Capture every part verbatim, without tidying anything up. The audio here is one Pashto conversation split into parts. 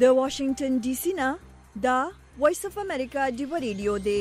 د واشنگټن ډي سي نه دا وایس اف امریکا دی ریډیو دی.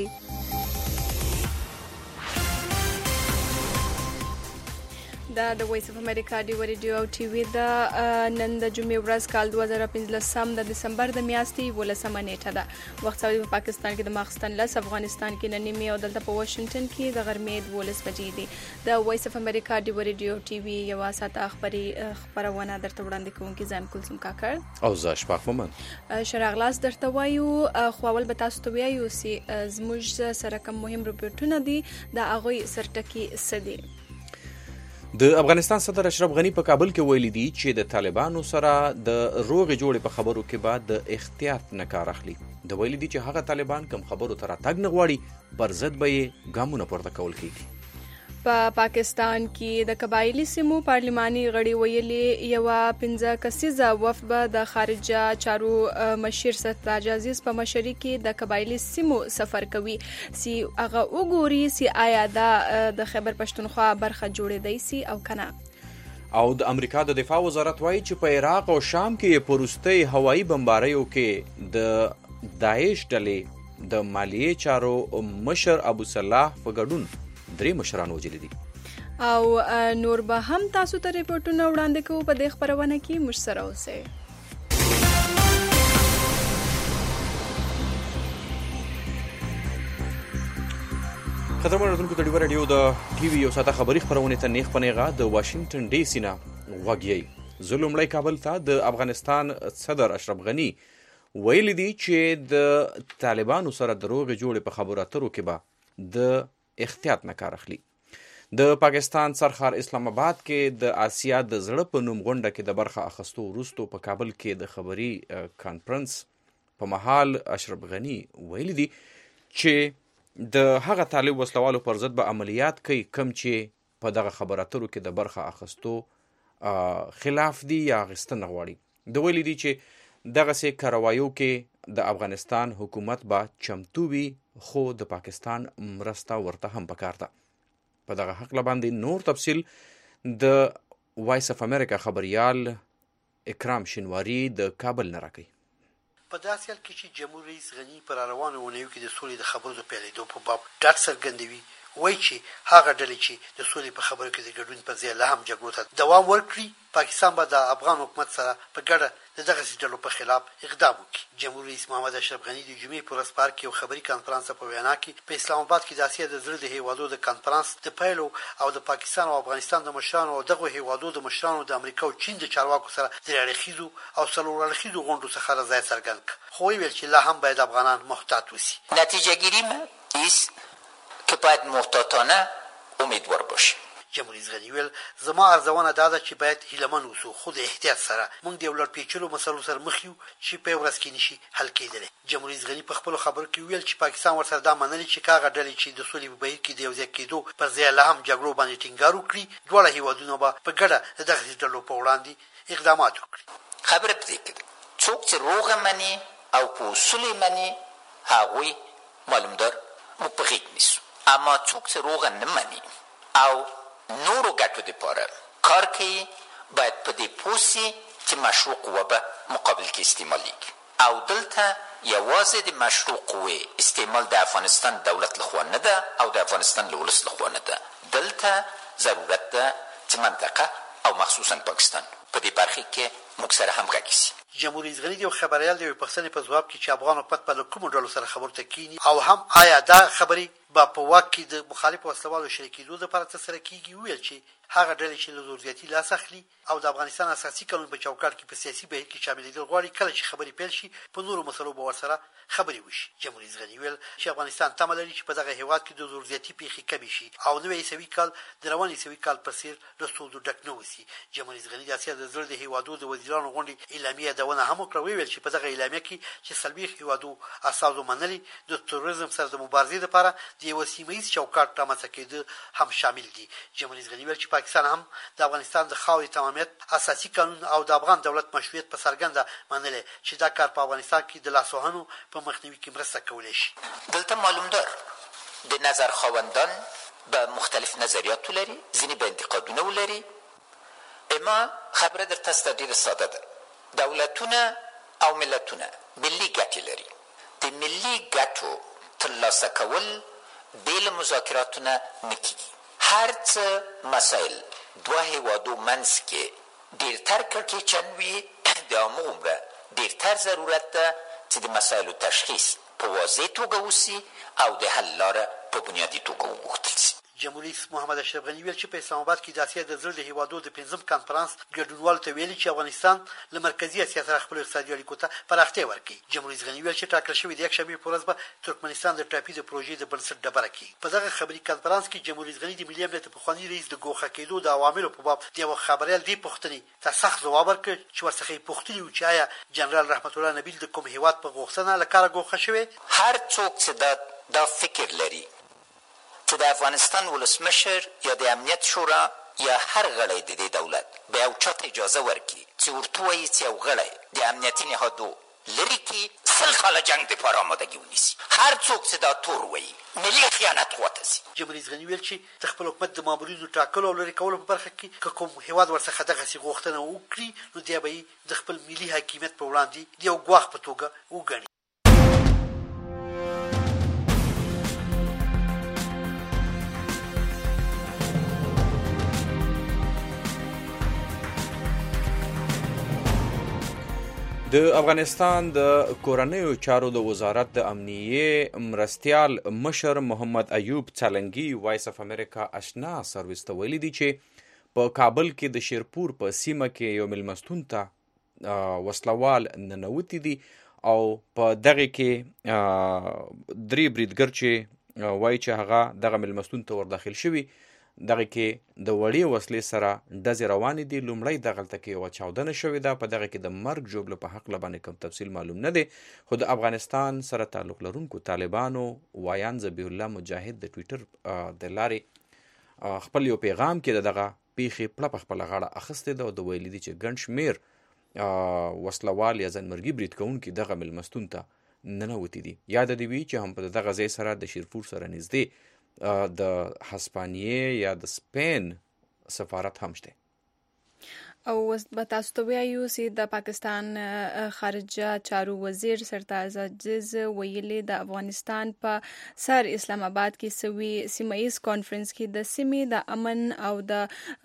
دا د وایس اف امریکا دی ریډیو او ټي وي د نن د جمعې ورځ کال دوه زره پنځلسم د دسمبر د میاشتې ولسمه نیټه ده. وخت سعودي په پاکستان کې د ماخستن لس، افغانستان کې نن نیمه او دلته په واشنگټن کې د غرمې دولس بجې دي. د وایس اف امریکا دی ریډیو ټي وي یو ساعته خبري خبرونه درته وړاندې کوونکی زم کلثوم کاکړ او زه اشفاق مومن شراغلاس درته وایو. خو اول به تاسو ته وایو چې زموږ سره کوم مهم رپورټونه دي د هغوی سرټکی څه دي. د افغانستان صدر اشرف غنی په کابل کې ویلي دي چې د طالبانو سره د روغې جوړې په خبرو کې بعد د احتیاط نه کار اخلي. د ویلي دي چې هغه طالبان کم خبرو ته راتګ نه غواړي، پر ضد به یې ګامونه پورته کول کیږي. په پا پاکستان کې د قبایلی سیمو پارلماني غړي ویلي یو پنځه کسیزه وفد به د خارجه چارو مشیر ستاج عزیز په مشرۍ کې د قبایلی سیمو سفر کوي سی هغه وګوري سی آیا دا د خیبر پښتونخوا برخه جوړېدای سي او کنه. او د امریکا د دفاع وزارت وایي چې په عراق او شام کې په وروستۍ هوایي بمباریو کې د داعش ډلې د مالیې چارو مشر ابو صلاح په ګډون درې مشران وجلي دي. او نور به هم تاسو ته ریپورتونه وړاندې کوو په دې خبرونه کې موږ سره اوسئ. خطرمن راتلونکو ته ډیوه راډیو د ټي وي یو ساعته خبري خبرونې ته نیغ په نیغه د واشنگټن ډي سي نه غوږ یې. زه لومړی کابل ته د افغانستان صدر اشرف غني ویلي دي چې د طالبانو سره د روغې جوړې په خبرو اترو کې به د احتیاط نه کار اخلي. د پاکستان سرخار اسلام آباد کې د آسیا د زړه په نوم غونډه کې د برخه اخستو وروسته په کابل کې د خبري کانفرنس په مهال اشرف غني ویلي دي چې د هغه طالب وسلوالو پر ضد به عملیات کوي کم چې په دغه خبراتو کې د برخه اخستو خلاف دي یا غستنه غواړي. د ویلي دي چې دغه سه کاروایو کې د افغانستان حکومت با چمتو وي خو د پاکستان مرسته ورته هم پکار ده. په دغه حق باندې نور تفصیل د وایس اف امریکا خبريال اکرام شینواری د کابل نه راکړي. په داسې حال کې چې جمهور رئیس غنی پر روانو ونیو کې د سولې د خبرو د پیلېدو په باب ډاډ څرګندوي، وایي چې هغه ډلې چې د سولې په خبرو کې د ګډون پر ځای لا هم جګړو ته دوام ورکړي، پاکستان به د افغان حکومت سره په ګډه د دغسې ډلو په خلاف اقدام وکړي. جمهور رئیس محمد اشرف غني د جمعې په ورځ پارک یو خبري کانفرنس په وینا کې په اسلام آباد کې د اسیا د زړه د هیوادو د کانفرنس د پیلو او د پاکستان او افغانستان د مشرانو او دغه هیوادو د مشرانو د امریکا او چین د چارواکو سره د اړیخیزو او څلور اړخیزو غونډو څخه رضایت څرګند کړ، خو ویل چې لا هم باید افغانان محتاط وسی. نتیجه گیری است که باید محتاطانه امیدوار باشیم. جمهور رئیس غني ویل زما ارزونه دا ده چې باید هیلمن اوسو، خو د احتیاط سره موږ د یو لړ پیچلو مسلو سره مخ یو چې په ورځ کې نشي حل کېدلی. جمهور رئیس غني په خپل خبرو کې ویل چې پاکستان ورسره دا منلي چې کاغه ډلې چې د سولې په بهیر کې د یو ځای کېدو پر ځای لا هم جګړو باندې ټینګار وکړي، دواړه هیوادونه به په ګډه د دغسې ډلو په وړاندې اقدامات وکړي. خبره پرې کړي څوک چې روغه مني او په اصول مني هغوی معلومدار مو په غېږ نیسو، اما څوک چې روغه نه مني او نورو ګټو دپاره کار کوي باید په دې پوه سي چې مشروع قوه به مقابل کې استعمالیږي. او دلته یوازې د مشروع قوې استعمال د افغانستان دولت لخوا نه ده او د افغانستان له ولس لخوا نه ده. دلته ضرورت ده چې منطقه او مخصوصا پاکستان په دې برخه کې موږ سره همغږي سي. جمهور رئیس غني د خبريال د پښتنې په ځواب کې چې افغان حکومت په کومو ډلو سره خبرو ته کینی او هم آیا دا خبري با په واک کې د مخالف وسلوالو شریکېدو لپاره ترسره کیږي، ویل چې هغه ډلې چې له زور زیاتي لاس اخلي او د افغانستان اساسي قانون په چوکاټ کې په سیاسي بهیر کې شاملېدل غواړي، کله چې خبرې پیل شي په نورو مسلو به ورسره خبرې وشي. جمهور رئیس غني ویل چې افغانستان تمه لري چې په دغه هېواد کې د زور زیاتي پیښې کمې شي او نوی عیسوي کال د روان عیسوي کال په څېر له ستونزو ډک نه وسي. جمهور رئیس غني د اسیا د زړه د هېوادو د وزیرانو غونډې اعلامیه یادونه هم وکړه، ویل چې په دغه اعلامیه کې چې څلوېښت هېوادو استازو منلي د تروریزم سره د مبارزې لپاره د یوه سیمه ییز چوکاټ رامنځته کېده هم شامل دي. جمهور رئیس غني ویل چې پاکستان هم د افغانستان د خاورې تمامیت، اساسي قانون او د افغان دولت مشروعیت په څرګنده منلی چې دا کار په افغانستان کې د لاسوهنو په مخنیوي کې مرسته کولی شي. دلته معلومدار د نظر خواندان به مختلف نظریات ولري، ځینې به انتقادونه ولري، اما خبره در تاسو ته ډېره ساده ده. دولتونه او ملتونه ملي ګټې لري. د ملي ګټو ترلاسه کول بې له مذاکراتو نه نه کېږي. هر څه مسایل دوه هېوادو منځ کې ډېرتر کړکېچن وي، د هماغومره ډېرتر ضرورت ده چې د مسایلو تشخیص په واضح توګه وسي او د حل لاره په بنیادي توګه وغوښتل سي. جمهور رئیس محمد اشرف غني ویل چې په اسلام آباد کې د اسیا د زړه د هیوادو د پنځم کانفرنس ګډونوالو ته ویلي چې افغانستان له مرکزي اسیا سره خپل اقتصادي اړیکو ته پراختیا ورکړي. جمهور رئیس غني ویل چې ټاکل شوې د یکشنبې په ورځ به ترکمنستان د ټاپي د پروژې د بنسټ ډبره کړي. په دغه خبري کانفرنس کې جمهور رئیس غني د ملي امنیت پخواني رئیس د ګوښه کېدو د عواملو په باب د یو خبریال دې پوښتنې ته سخت ځواب ورکړ چې ورڅخه یې پوښتنې و چې آیا جنرال رحمت الله نبیل د کوم هیواد په غوښتنه له کاره ګوښه شوی. هر څوک چې دا دا فکر لري چې د افغانستان ولسمشر یا د امنیت شورا یا هر غړی د دې دولت به یو چا ته اجازه ورکړي چې ورته وایي چې یو غړی د امنیتي نهادو لرې کړي، سل کاله جنګ دپاره آمادګي ونیسي. هر څوک چې دا تور وایي ملي خیانت خواته ځي. جمهور رئیس غني ویل چې د خپل حکومت د مامورینو ټاکلو او لرې کولو په برخه کې که کوم هېواد ورڅخه دغسې غوښتنه وکړي نو دی به یې د خپل ملي حاکمیت په وړاندې د یو ګواښ په توګه وګڼي. د افغانستان د کورنیو چارو د وزارت د امنیه مرستیال مشر محمد ایوب څلنګي وایس اف امریکا آشنا سرویس ته ویلي دي چې په کابل کې د شیرپور په سیمه کې یو مېلمستون ته وسلوال ننوتي دي او په دغه کې درې بریدګر چې وایي چې هغه دغه مېلمستون ته ورداخل شوي، دغه کې د وړې وسلې سره ډزې روانې دي. لومړی دغلته کې یوه چاودنه شوې ده. په دغه کې د مرګ ژوبله په هکله باندې کوم تفصیل معلوم نه دی، خو د افغانستان سره تعلق لرونکو طالبانو وایان ذبیح الله مجاهد د ټویټر د لارې خپل یو پیغام کې دغه پیښې پړه په خپله غاړه اخیستې ده او د ویلي دي چې ګڼ شمېر وسلوال یا ځانمرګي برید کوونکي دغه مېلمستون ته ننوتي دي. یاد دې وي چې هم په دغه ځای سره د شیرپور سره نږدې د هسپانیې یا د سپین سفارت هم شته. او به تاسو ته وایو چې د پاکستان خارجه چارو وزیر سرتاج عزیز ویلي د افغانستان په سر اسلام آباد کې سوي سیمایي کانفرنس کې د سیمې د امن او د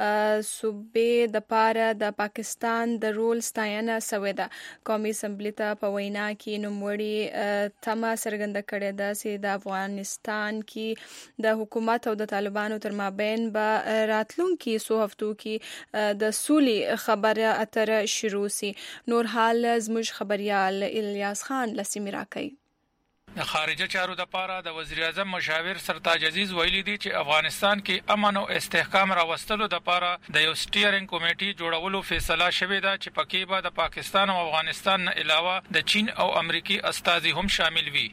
صوبې د پاره د پاکستان د رول ستاینه سوې ده. قومي اسمبلی ته په وینا کې نوموړي تمه څرګنده کړې ده چې د افغانستان کې د حکومت او د طالبانو تر مابین به راتلونکي څو هفتو کې د سولې خبره اتره شروع سي. نور حال زموږ خبريال الیاس خان لسیمی راکړي. د خارجه چارو د پاره د وزیر اعظم مشاور سرتاج عزیز ویلي دي چې افغانستان کې امن او استحکام راوستلو د پاره د یو سټیرینګ کمیټي جوړولو فیصله شوې ده چې پکې به د پاکستان او افغانستان نه علاوه د چین او امریکای استازي هم شامل وي.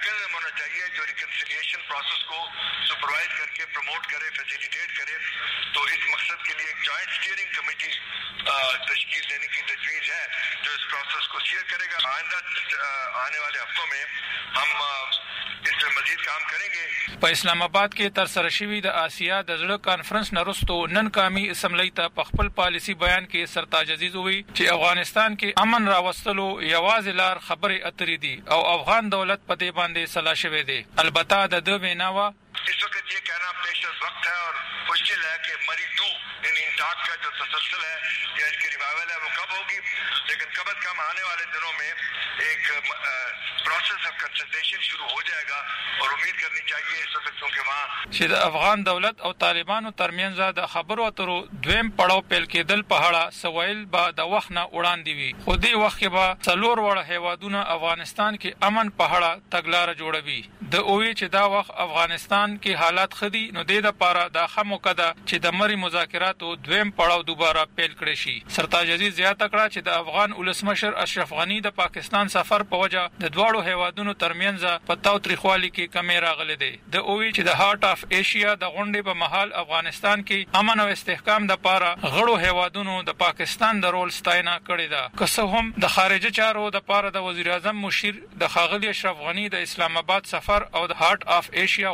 प्रोसेस को सुपरवाइज करके प्रमोट करे, फैसिलिटेट करे, तो इस मकसद के लिए एक जॉइंट स्टीयरिंग कमेटी तश्कील देने की तजवीज़ है जो इस प्रोसेस को शेयर करेगा. आइंदा आने वाले हफ्तों में हम इस पर मजीद काम करेंगे. په اسلام آباد کې تر سره شوی د آسیا د زړه کانفرنس نرستو نن کامی اسمبلی ته په خپل پالیسی بیان کې سرتاج عزیز وی چې افغانستان کې امن راوستلو یوازې لار خبرې اترې دي او افغان دولت په دې باندې سلا شوی دی. البته د دوه ویناوه इस वक्त ये कहना पेश वक्त है और मुश्किल है कि मरी टू इन इंटाक का जो तसलसल है या इसकी रिवाइवल है वो कब होगी, लेकिन कम अज कम आने वाले दिनों में एक प्रोसेस ऑफ कंसल्टेशन शुरू हो जाएगा और उम्मीद करनी चाहिए इस वक्त क्योंकि वहाँ چې د افغان دولت او طالبانو ترمنځ د خبرو اترو دویم پړاو پیل کېدل په اړه سویل به د وخت نه وړاندې وي، خو دې وخت کې به څلور وړ هیوادونه افغانستان کې امن په اړه تګلارې جوړوي. د اووی چې دا وخت افغانستان کې حالات خدي نو د لپاره د خمو کده چې د مری مذاکراتو دویم پړاو دوباره پیل کړي شي. سرتاج عزیز زیاته کړه چې د افغان ولسمشر اشرف غنی د پاکستان سفر په وجه د دواړو هیوادونو ترمنځ په تاوتریخوالي کې کمی راغلي دی. د اووی چې د هارت اف ایشیا د غونډې په محل افغانستان کې امن او استحکام د لپاره غړو هیوادونو د پاکستان د رول ستاینه کړې ده. که څه هم د خارجه چارو د لپاره د وزیر اعظم مشیر د ښاغلي اشرف غنی د اسلام آباد سفر او د هارت اف ایشیا غونډه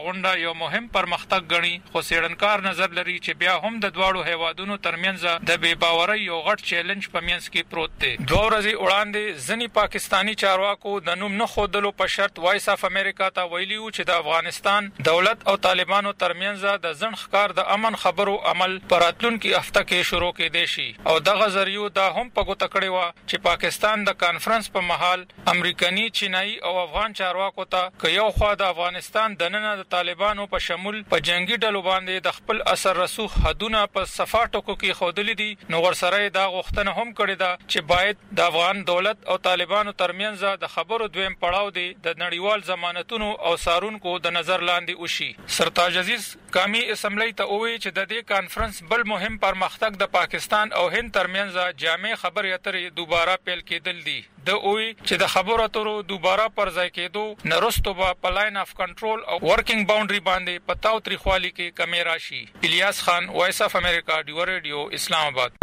یو مهم پرمختګ ګڼي، خو څېړنکار نظر لري چې بیا هم د دواړو هیوادونو ترمنځ د بې باورۍ یو غټ چیلنج په منځ کې پروت دی. دوه ورځې وړاندې ځینې پاکستاني چارواکو د نوم نه ښودلو په شرط وایس اف امریکا ته ویلي وو چې د افغانستان دولت او طالبانو ترمنځ د ځنډ ښکار د امن خبرو عمل په راتلونکي هفته کې شروع کېدی شي. او دغه ذریعو دا هم په ګوته کړې وه چې پاکستان د کانفرنس په مهال امریکایي، چینایي او افغان چارواکو ته که یو خوا د افغانستان دننه د طالبانو په شمول په جنگي ډلو باندې د خپل اثر رسوخ حدونه په صفا ټکو کې ښودلي دي، نو ورسره دا غوښتنه هم کړې ده چې باید د افغان دولت او طالبانو ترمنځ د خبرو دویم پړاو دی د نړیوال ضمانتونو او سارونکو د نظر لاندې وشي. سرتاج عزیز قومي اسمبلی ته وویل چې د دې کانفرنس بل مهم پرمختګ د پاکستان او هند ترمنځ جامع خبرې اترې دوباره پیل کېدل دي. د اوی چې د خبرو اترو دوباره پر ځای کېدو نرستو به په لاین اف کنټرول او ورکینګ باونډري باندې په تاو تریخوالي کې کمی راشي. الیاس خان، وایس اف امریکا، ډیو ریډیو، اسلام آباد.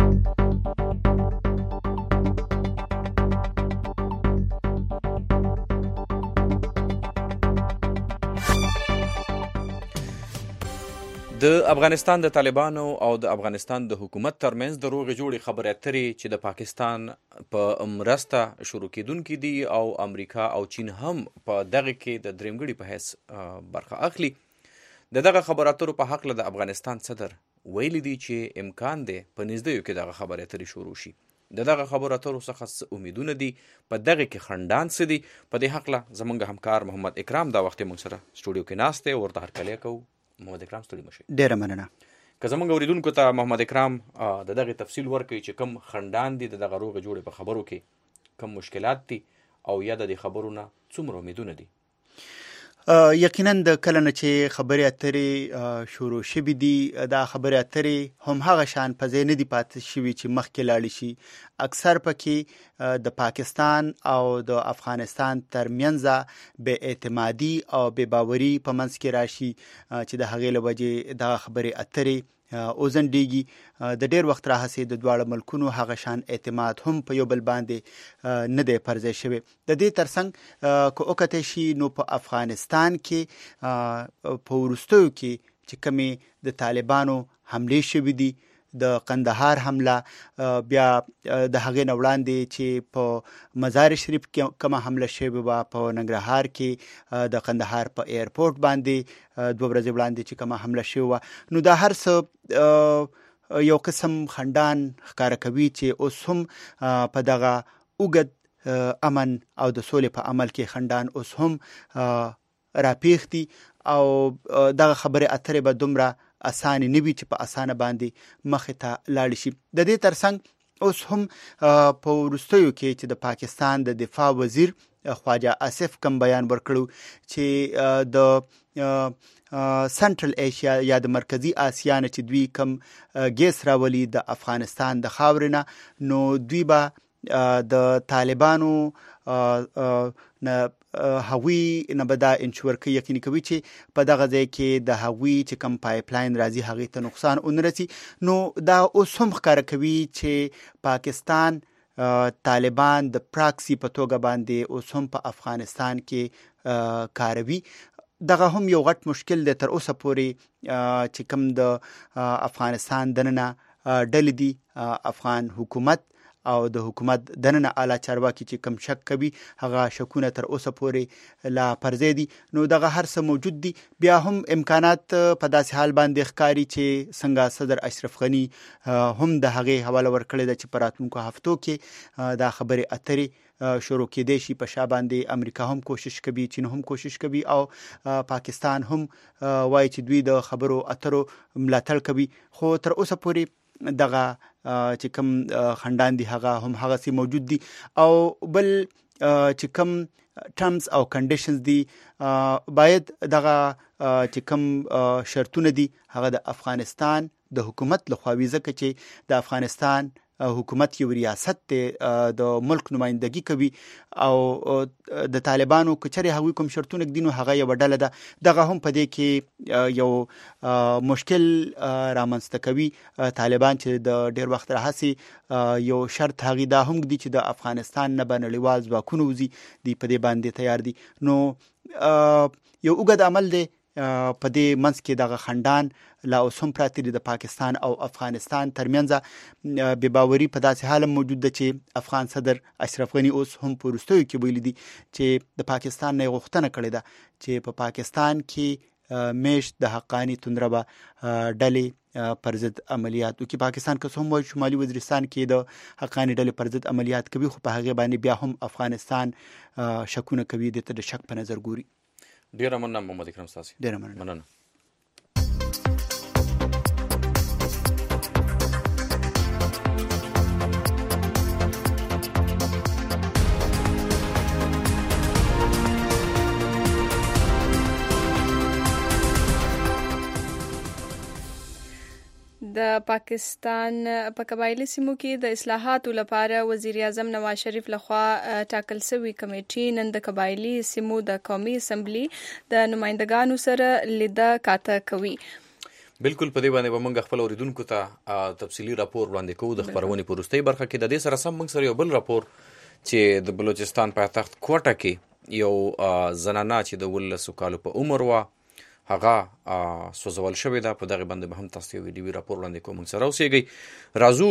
د افغانستان د طالبانو او د افغانستان د حکومت ترمنځ د روغې جوړې خبرې اترې چې د پاکستان په مرسته شروع کېدونکي دي او امریکا او چین هم په دغه کې د درېمګړي په حیث برخه اخلي. د دغه خبرو اترو په هکله د افغانستان صدر ویلي دي چې امکان دی په نږدېیو کې دغه خبرې اترې شروع شي. د دغه خبرو اترو څخه امیدونه دي، په دغه کې خندان څه دي. په دې هکله زموږ همکار محمد اکرام دا وخت موږ سره سټوډیو کې ناست دی، ورته هرکلی کوو. محمد اکرام ستړي مشي. ډیره مننه. که زموږ اوریدونکو ته محمد اکرام د دغه تفصیل ورکړي چې کوم خندان دي د دغه روغې جوړې په خبرو کې، کوم مشکلات دي او یا د دې خبرو نه څومره امیدونه دي؟ یقینا د کله نه چې خبرې اترې شروع شوي دي، دا خبرې اترې هم هغه شان په ځای نه دي پاتې شوي چې مخکې لاړې شي. اکثر پکې د پاکستان او د افغانستان ترمنځ بې اعتمادي او بې باوري په منځ کې راشي چې د هغې له وجې دغه خبرې اترې اوزندېږي. د ډېر وخت راهیسې د دواړو ملکونو هغه شان اعتماد هم په یو بل باندې نه دی پر ځای شوی. د دې ترڅنګ که وکتلی شي نو په افغانستان کې په وروستیو کې چې کومې د طالبانو حملې شوي دي، د قندهار حمله، بیا د هغې نه وړاندې چې په مزار شریف کې کومه حمله شوې وه، په ننګرهار کې د قندهار په ایرپورټ باندې دوه ورځې وړاندې چې کومه حمله شوې وه، نو دا هر څه یو قسم خندان ښکاره کوي چې اوس هم په دغه اوږد امن او د سولې په عمل کې خندان اوس هم راپیښ دي او دغه خبرې اترې به دومره اسانه نه وي چې په اسانه باندې مخې ته لاړ شي. د دې ترڅنګ اوس هم په وروستیو کې چې د پاکستان د دفاع وزیر خواجه آصف کوم بیان ورکړو چې د سنټرل ایشیا یا د مرکزی آسیا نه چې دوی کم ګیس راولي د افغانستان د خاورې نه، نو دوی به د طالبانو نه هغوی نه به دا انشور کوي، یقیني کوي چې په دغه ځای کې د هغوی چې کوم پایپ لاین راځي هغې ته نقصان ونه رسي. نو دا اوس هم ښکاره کوي چې پاکستان طالبان د پراکسي په توګه باندې اوس هم په افغانستان کې کاروي. دغه هم یو غټ مشکل دی تر اوسه پورې چې کوم د افغانستان دننه ډلې دي، افغان حکومت او د حکومت دننه اعلی چارواکي چې کم شک کوي هغه شکونه تر اوسه پورې لا پر ځای دي. نو دغه هر څه موجود دي. بیا هم امکانات په داسې حال باندې ښکاري چې څنګه صدر اشرف غني هم د هغې حواله ورکړې ده چې په راتلونکو هفتو کې دا خبرې اترې شروع کېدی شي. په شا باندې امریکا هم کوشش کوي، چین هم کوشش کوي او پاکستان هم وایي چې دوی د خبرو اترو ملاتړ کوي. خو تر اوسه پورې دغه چې کوم خندان دي هغه هم هغه سي موجود دي. او بل چې کوم ټرمز او کنډیشنز دي باید دغه چې کوم شرطونه دي هغه د افغانستان د حکومت لخوا وي، ځکه چې د افغانستان حکومت یو ریاست دی، د ملک نمایندګي کوي او د طالبانو که چېرې هغوی کوم شرطونه ږدي نو هغه یوه ډله ده. دغه هم په دې کې یو مشکل رامنځته کوي. طالبان چې د ډېر وخت راهیسې یو شرط هغې دا هم ږدي چې د افغانستان نه به نړیوال ځواکونه وځي، دوی په دې باندې تیار دي. نو یو اوږد عمل دی په دې منځ کې دغه خندان لا اوس هم پراته دي د پاکستان او افغانستان ترمنځ بې باوري په داسې حال موجود ده چې افغان صدر اشرف غني اوس هم په وروستیو کې ویلي دي چې د پاکستان نه غوښتنه کړې ده چې په پاکستان کې میشت د حقانی توندربه ډلې پر ضد عملیات وکړي. پاکستان که څه هم وایي شمالي وزیرستان کې د حقانی ډلې پر ضد عملیات کوي، خو په هغې باندې بیا هم افغانستان شکونه کوي، دې ته د شک په نظر ګوري. ډیره مننه محمد اکرم ستاسو. ډیره مننه. مننه. د پاکستان په قبایلی سیمو کې د اصلاحاتو لپاره وزیر اعظم نواز شریف لخوا ټاکل شوی کمیټې نن د قبایلی سیمو د قومي اسمبلی د نمائندګانو سره لیده کاته کوي. بالکل په دې باندې به موږ خپل اوریدونکو ته تفصیلی راپور وړاندې کوو. د خبرونې په وروستۍ برخه کې د دې سره سم موږ سره یو بل راپور چې د بلوچستان پایتخت کوټه کې یو زنانه چې د ولسو کالو په عمر وه هغه سوځول شوې ده، په دغه باندې به هم تاسو یو ویډیوي راپور وړاندې کوم. سره اوسېږئ. راځو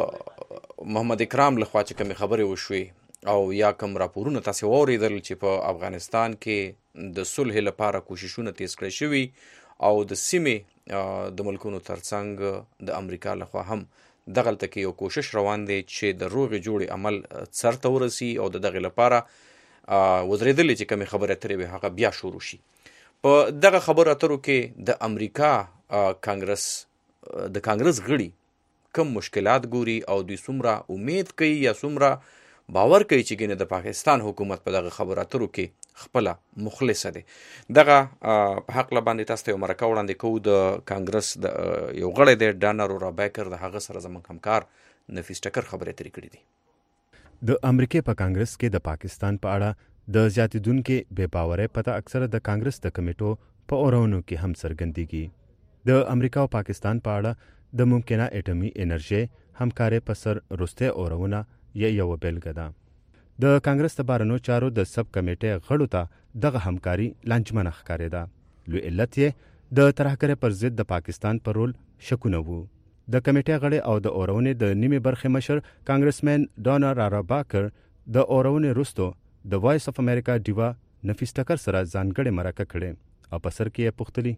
د محمد اکرام لخوا چې کومې خبرې وشوې او یا کوم راپورونه تاسو واورېدل چې په افغانستان کې د صلح لپاره کوششونه تیز کړی شوي او د سیمې د ملکونو ترڅنګ د امریکا لخوا هم دغلته کې یو کوشش روان دی چې د روغې جوړې عمل سر ته ورسي او د دغې لپاره ودرېدلې چې کومې خبرې اترې وي هغه بیا شروع شي. په دغه خبرو اترو کې د امریکا کانګرس د کانګرس غړي کم مشکلات ګوري او دوی څومره امید کوي یا څومره باور کوي چې ګینه د پاکستان حکومت په دغه خبرو اترو کې خپله مخلصه دی. دغه په حق باندې تاسو ته یو مرکه وړاندې کوو. د کانګرس د یو غړی دی ډانا رورا بیکر، د هغه سره زموږ همکار نفیس ټکر خبرې اترې کړې دي. د امریکا په کانګرس کې د پاکستان په اړه د زیاتیدونکو بې باورۍ پته اکثره د کانګرس د کمیټو په اورونو کې هم څرګندېږي. د امریکا او پاکستان په اړه د ممکنه اټومي انرژي همکارۍ په سر وروستۍ اورونه یې یوه بیلګه ده. د کانګرس د بهرنیو چارو د سب کمیټې غړو ته دغه همکاري لانجمنه ښکارېده. لوی علت یې د ترهګرۍ پر ضد د پاکستان پر رول شکونه وو. د کمیټې غړي او د اورونې د نیمې برخې مشر کانګرسمن ډانا رورا بیکر د اورونې وروسته د وایس اف امریکا ډیوا نفیس ټکر سره ځانګړې مرکه کړې او په سر کې یې پوښتلي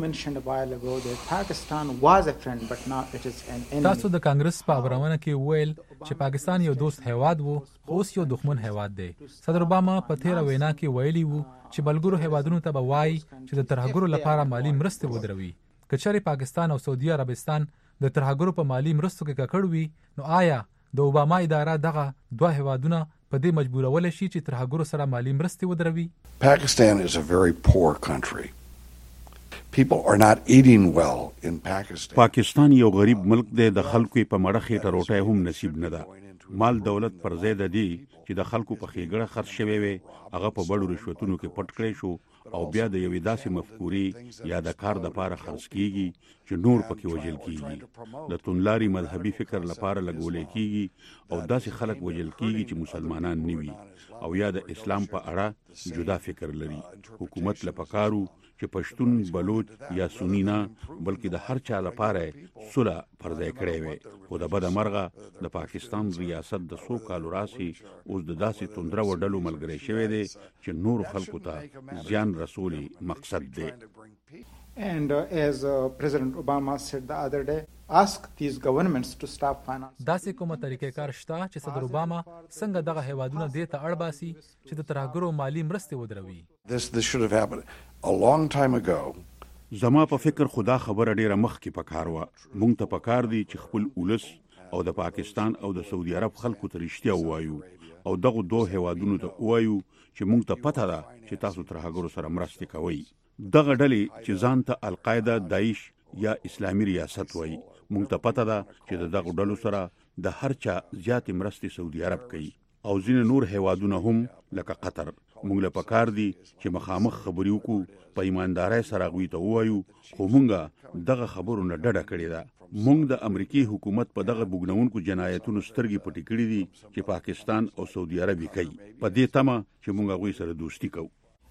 تاسو د کانګرس په اورونه کې ویل چې پاکستان یو دوست هیواد وو، اوس یو دښمن هیواد دی. صدر اوباما په تیره وینا کې ویلي وو چې بلګرو هیوادونو ته به وایي چې د ترهګرو لپاره مالی مرستې ودروي. که چېرې پاکستان او سعودي عربستان د ترهګرو په مالی مرستو کې ککړ وي، نو آیا د اوباما اداره دغه دوه هیوادونه په دې مجبورول شي چې ترهګرو سره مالی مرستې ودروي؟ Pakistan is a very poor country. People are not eating well in Pakistan. پاکستان یو غریب ملک دی، د خلکو په مړه خېټه روټۍ هم نصیب نه ده. مال دولت پر ځای د دې چې د خلکو په ښېګړه خرڅ شوی وي هغه په بړو رشوتونو کې پټ کړی شو او بیا د یوې داسې مفکورې یا د کار دپاره خرڅ کیږي چې نور پکې وژل کیږي. د توندلاري مذهبي فکر لپاره لګولی کیږي او داسې خلک وژل کیږي چې مسلمانان نه وي او یا د اسلام په اړه جدا فکر لري. حکومت له پکارو چې پښتون، بلوچ یا سنی نه بلکې د هر چا لپاره صلح پر ځای کړی وي. خو د بده مرغه د پاکستان ریاست د څو کالو راسي اوس د داسې توندرو ډلو ملګری شوی دی چې نور خلکو ته زیان رسولي مقصد دی. And uh, as uh, President Obama said the other day, ask these governments to stop finance. داسې کومه طریقې کار شته چې صدر اوباما څنګه دغه هیوادونه دې ته اړ باسي چې د ترهګرو مالی مرستې ودروي؟ This this should have happened a long time ago. زما په فکر خدا خبره ډیره مخکې پکار وه. مونږ ته پکار دی چې خپل اولس او د پاکستان او د سعودي عرب خلکو ته رښتیا ووایو او دغه دوه هیوادونو ته ووایو چې مونږ ته پته ده چې تاسو ترهګرو سره مرستې کوئ. دغه ډلې چې ځان ته القاعده، داعش یا اسلامي ریاست وایي، مونږ ته پته ده چې د دغو ډلو سره د هر چا زیاتې مرستې سعودي عرب کوي او ځینې نور هیوادونه هم لکه قطر. مونږ له پکار دي چې مخامخ خبرې وکړو، په ایماندارۍ سره هغوی ته ووایو، خو مونږ دغه خبرو نه ډډه کړې ده. مونږ د امریکای حکومت په دغه بوګنونکو جنایتونو سترګې پټې کړې دي چې پاکستان او سعودي عرب یې کوي، په دې تمه چې مونږ هغوی سره دوستي کوو.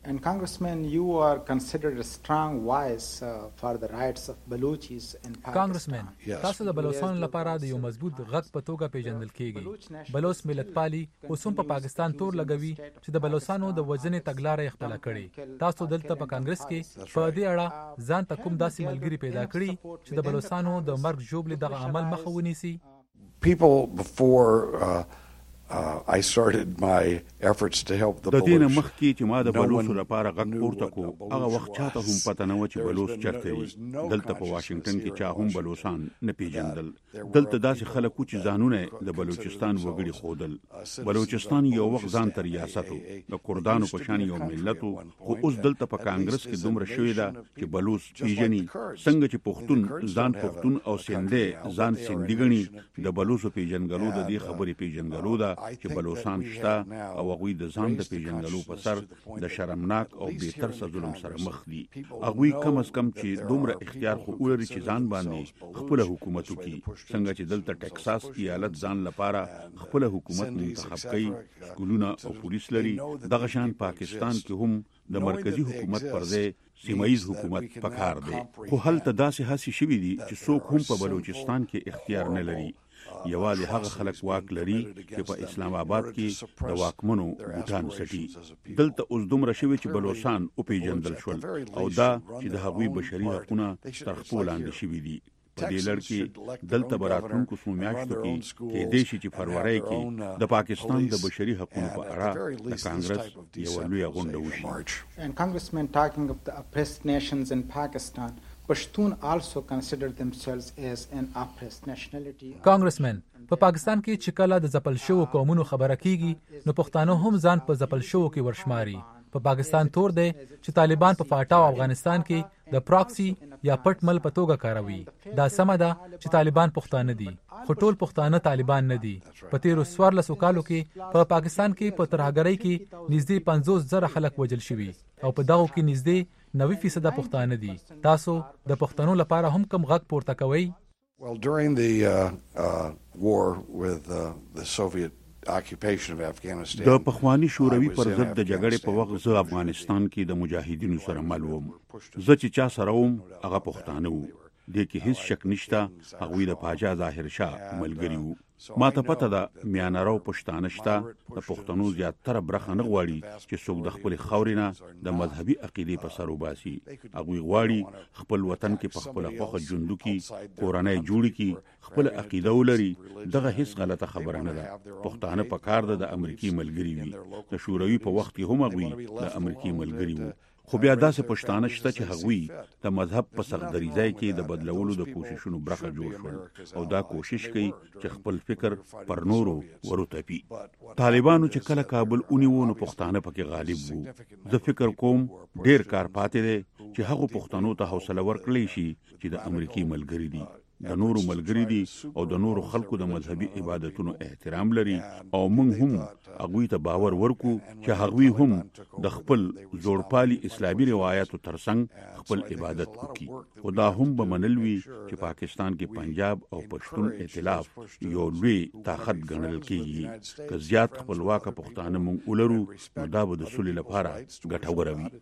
And Congressman, you are considered a strong voice uh, for the rights of Baluchis in Pakistan. Congressman, تاسو د بلوچستان لپاره د یو مضبوط غږ په توګه پیژندل کیږي. بلوچ ملت پالي اوس هم په پاکستان تور لګوي چې د بلوچستانو د وژنې تګلارې خپل کړي. تاسو دلته په کانګرس کې په دې اړه ځان ته کوم داسې ملګری پیدا کړي چې د بلوچستانو د مرګ ژوبلې دغه عمل مخه ونیسي؟ People before uh, Uh, I started my efforts to help the د دې نه Baloch. مخکې چې ما د بلوچ لپاره غږ پورته کو هغه وخت چاته هم پته نه و چې بلوچ چرته وي. دلته په واشنگټن کې چا هم بلوچستان نه پیژندل. دلته داسې خلک چې ځانونه د بلوچستان وګړي خودل. بلوچستان یو وخت ځان ته ریاست و د کردانو په شان یو ملت و، خو اوس دلته په کانګرس کې دومره شوې ده چې بلوچ پیژني. څنګه چې پښتون ځان پښتون او سندې ځان سندي ګڼي، د بلوچو پیژنګلو د دې خبرې پیژنګلو ده چې بلوچستان شته او هغوی د ځان د پیژندلو په سر د شرمناک او بې ترسه ظلم سره مخ دي. هغوی کم از کم چې دومره اختیار خو ولري چې ځان باندې خپل حکومت وکړي، څنګه چې دلته ټکساس ایالت ځان لپاره خپل حکومت منتخب کوي، سکولونه او پولیس لري. دغه شان پاکستان کې هم د مرکزی حکومت پر ځای سیمایي حکومت پکار دی. خو هلته داسې هڅې شوي دي چې څوک هم په بلوچستان کې اختیار نه لري. یوازې هغه خلک واک لري چې په اسلام آباد کې د واکمنو بوتان سټي. دلته اوس دومره شوي چې بلوچستان وپیژندل شول او دا چې د هغوی بشري حقونه تر خپل لاندې شوي دي. په دې لړ کې دلته به راتلونکو څو میاشتو کې کېدای شي چې فروری کې د پاکستان د بشري حقونو په اړه د کانګرس یوه لویه غونډه وشي. And Congressman, talking of the oppressed nations in Pakistan, Pashtun also consider themselves as an oppressed nationality. کانګرسمن، په پاکستان کې چې کله د ځپل شوو قومونو خبره کیږي نو پښتانه هم ځان په ځپل شوو کې ورشماري. په پاکستان تور دی چې طالبان په فاټا او افغانستان کې د پراکسی یا پټ مل په توګه کاروي. دا سمه ده چې طالبان پښتانه دي، خو ټول پښتانه طالبان نه دي. په تیرو څوارلسو کالو کې په پاکستان کې په ترهګرۍ کې نږدې پنځوس زره خلک وژل شوي او په دغو کې نږدې نوي فیصده پښتانه دي. تاسو د پښتنو لپاره هم کم غږ پورته کوئ؟ Well, during the uh, uh, war with uh, the Soviet occupation of Afghanistan, د پخوانی شوروي پر ضد د جګړې په وخت زه افغانستان کې د مجاهدینو سره مل وم. زه چې چا سره وم هغه پښتانه وو. دې کې هیڅ شک نشته هغوی د پاچا ظاهر شاه ملګري وو. ما ته پته ده میانرو پښتانه شته، د پښتنو زیاتره برخه نه غواړي چې څوک د خپلې خاورې نه د مذهبي عقیدې په سر وباسي. هغوی غواړي خپل وطن کې په خپله خوښه ژوند وکړي، کورنۍ جوړې کړي، خپله عقیده ولري. دغه هیڅ غلطه خبره نه ده. پښتانه په کار ده د امریکې ملګري وي. د شوروي په وخت کې هم هغوی د امریکې ملګري وو. خو بیا داسې پښتانه شته چې هغوی د مذهب په سختدریځۍ کې د بدلولو د کوششونو برخه جوړ شول او دا کوشش کوي چې خپل فکر پر نورو وروتپي. طالبانو چې کله کابل ونیو نو پښتانه پکې غالب وو. زه فکر کوم ډیر کار پاتې دی چې هغو پښتنو ته حوصله ورکړی شي چې د امریکې ملګري دي، د نورو ملګري دي او د نورو خلکو د مذهبي عبادتونو احترام لري او موږ هم هغوی ته باور ورکو چې هغوی هم د خپل زوړپالي اسلامي روایتو ترڅنګ خپل عبادت وکړي. خو دا هم به منل وي چې پاکستان کې پنجاب او پښتون ائتلاف یو لوی طاقت ګڼل کېږي. که زیات خپلواکه پښتانه موږ ولرو نو دا به د سولې لپاره ګټوره وي.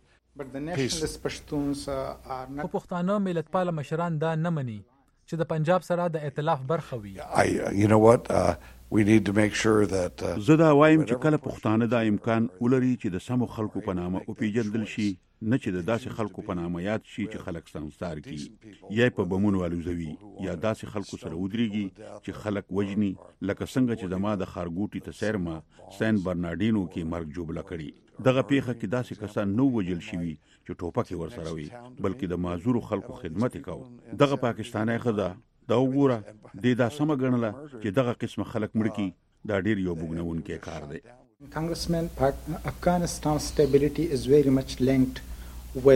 خو پښتانه ملتپاله مشران دا نه مني چې د پنجاب سره د ائتلاف برخه وي. You know what? Uh, we need to make sure that uh, زه دا وایم چې کله پښتانه دا امکان ولري چې د سمو خلکو په نامه وپیژندل شي، نه چې د داسې خلکو په نامه یاد شي چې خلک سانسار کړي یا په بمونو الوزوي یا داسې خلکو سره ودرېږي چې خلک وژني، لکه څنګه چې زما د ښارګوټي ته سیرما سین برناډینو کې مرګ جوړه کړي. دغه پیښه کې داسې کسان نو وژل شوي چې ټوپک ورسره وي، بلکې د معذورو خلکو خدمت یې کوو. دغه پاکستانی ښځه دا وګوره دې دا سمه ګڼله چې دغه قسمه خلک مړ کړي. دا ډیر یو بوږنونکی کار دی. Congressman, Afghanistan stability is very much linked with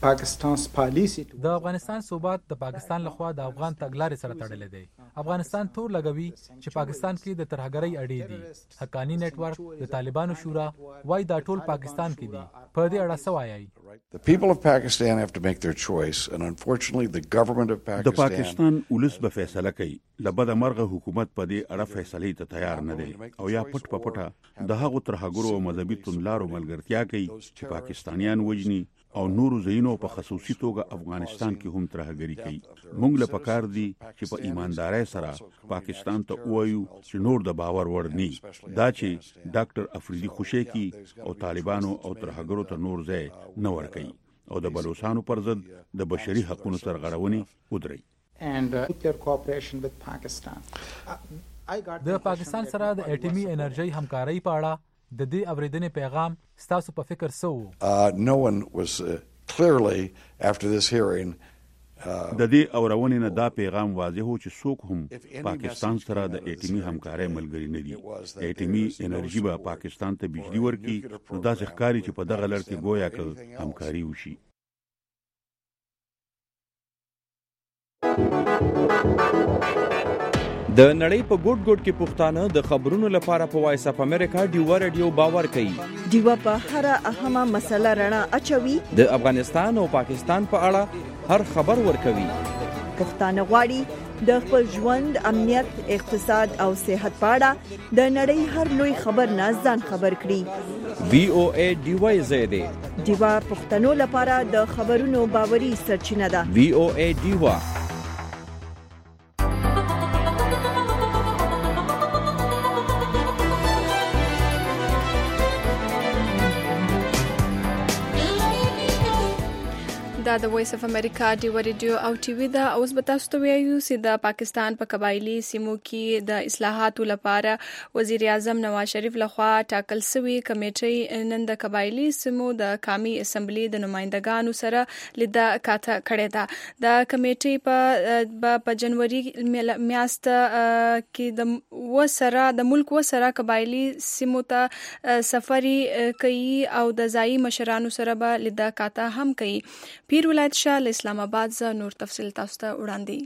Pakistan's policy د افغانستان ثبات د پاکستان لخوا د افغان تګلارې سره تړلی دی. افغانستان تور لګوي چې پاکستان کې د ترهګرۍ اډې دي. حقانی نیټ ورک د طالبانو شورا وای دا ټول پاکستان کې دي. په دې اړه څه وایي؟ The people of Pakistan have to make their choice, and unfortunately the government of Pakistan د پاکستان ولس به فیصله کوي. لبد مرغه حکومت په دې اړه فیصله ته تیار نه دی او یا پټ په پټه د هغو ترهګرو او مذهبي توندلارو ملګرتیا کوي چې پاکستانیان وجني او نورو ځایونو په خصوصي توګه افغانستان کې هم ترهګري کوي. موږ له پکار دي چې په ایماندارۍ سره پاکستان ته وایو چې نور د باور وړ نه دا چې ډاکټر افریدي خوشیکی او طالبانو او ترهګرو ته نور ځای نه ورکوي او د بلوچستانو پر ضد د بشري حقوقو سرغړونې ودري. and uh, nuclear cooperation with Pakistan. د پاکستان سره د اټومي انرژي همکارۍ په اړه د دې اوریدنې پیغام ستاسو په فکر څه وو؟ Uh, no one was uh, clearly after this hearing د دې اورونې نه دا پیغام واضح و چې څوک هم پاکستان سره د اټومي همکارۍ ملګری نه دي. اټومي انرژي به پاکستان ته بجلی ورکړي نو داسې ښکاري چې په دغه لړ کې گویا که همکاري وشي. د نړۍ په ګوټ ګوټ کې پښتانه د خبرونو لپاره په وایس اف امریکا ډیوا رادیو باور کوي. ډیوا په هر اهمه مسله رڼا اچوي. د افغانستان او پاکستان په اړه هر خبر ورکوي. پښتانه غواړي د خپل ژوند، امنیت، اقتصاد او صحت په اړه د نړۍ هر لوی خبر نه ځان خبر کړي. وی او ای ډیوا زیاده ډیوا پښتنو لپاره د خبرونو باوري سرچینه ده. وی او ای ډیوا دا د وایس اف امریکا ډیوا ریډیو او ټي وي دا اوس به تاسو ته وایو چې د پاکستان په قبایلی سیمو کې د اصلاحاتو لپاره وزیر اعظم نواز شریف لخوا ټاکل شوی کمیټې نن د قبایلی سیمو د قومي اسمبلی د نمائندګانو سره لیدا کاته کړې ده. د کمیټې په په جنوري میاشت کې د وسره د ملک وسره قبایلی سیمو ته سفري کوي او د ځایي مشرانو سره به لیدا کاته هم کوي. پیر ولایت شاه اسلام آباد ز نور تفصیل تاسو ته وړاندې.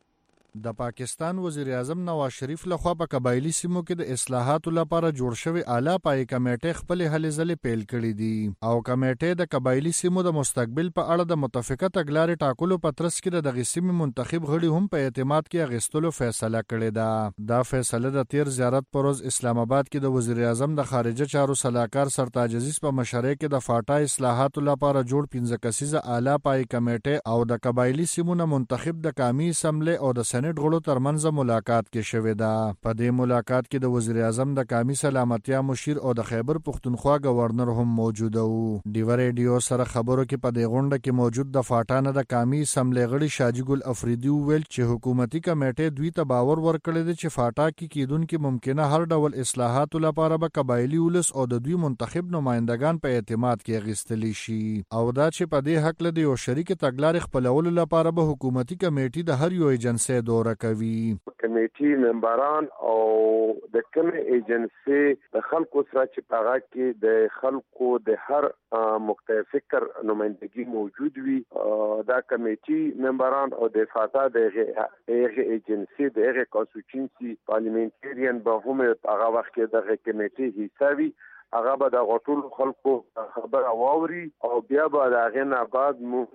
د پاکستان وزیر اعظم نواز شریف لخوا په قبایلی سیمو کې د اصلاحاتو لپاره جوړ شوی اعلی پای کمیټه خپل هلې ځلې پیل کړې دي او کمیټه د قبایلی سیمو د مستقبل په اړه د متفقه تګلارې ټاکلو په ترڅ کې د دغه سیمې منتخب غړي هم په اعتماد کې اغستلو فیصله کړې ده. دا فیصله د تیر زیارت پر ورځ اسلام آباد کې د وزیر اعظم د خارجه چارو سلاکار سرتاج عزیز په مشرۍ کې د فاټا اصلاحاتو لپاره جوړ پنځه کسیزه اعلی پای کمیټه او د قبایلی سیمو نه منتخب د قومي اسمبلی او د سېنات غړو ترمنځ ملاقات کې شوې ده. په دې ملاقات کې د وزیر اعظم د قومي سلامتیا مشیر او د خیبر پښتونخوا گورنر هم موجود وو. ډیوا ریډیو سره خبرو کې په دې غونډه کې موجود د فاټانه د قومي اسمبلی غړي شاجي ګل افریدي ویل چې حکومتي کمیټه دوی ته باور ورکړی دی چې فاټا کې کیدونکو ممکنه هر ډول اصلاحاتو لپاره به قبایلی ولس او د دوی منتخب نمائندگان په اعتماد کې اغستلی شي او دا چې په دې حق له یو شریک تګلارې خپلولو لپاره به حکومتي کمیټه د هر یو ایجنسی دوره کوي. کمیټي ممبران او د کومې ایجنسی د خلکو سره چې پاغه کې د خلکو د هر مختلف فکر نمائندګي موجود وي. دا کمیټي ممبران او د فاتا د هغه ایجنسی د هغه کانسټیټوئنسي پارلیمنټریان به هم هغه وخت کې د کمیټي حسابي هغه به د غټول خلکو خبر واوري او بیا به د هغه نه بعد مو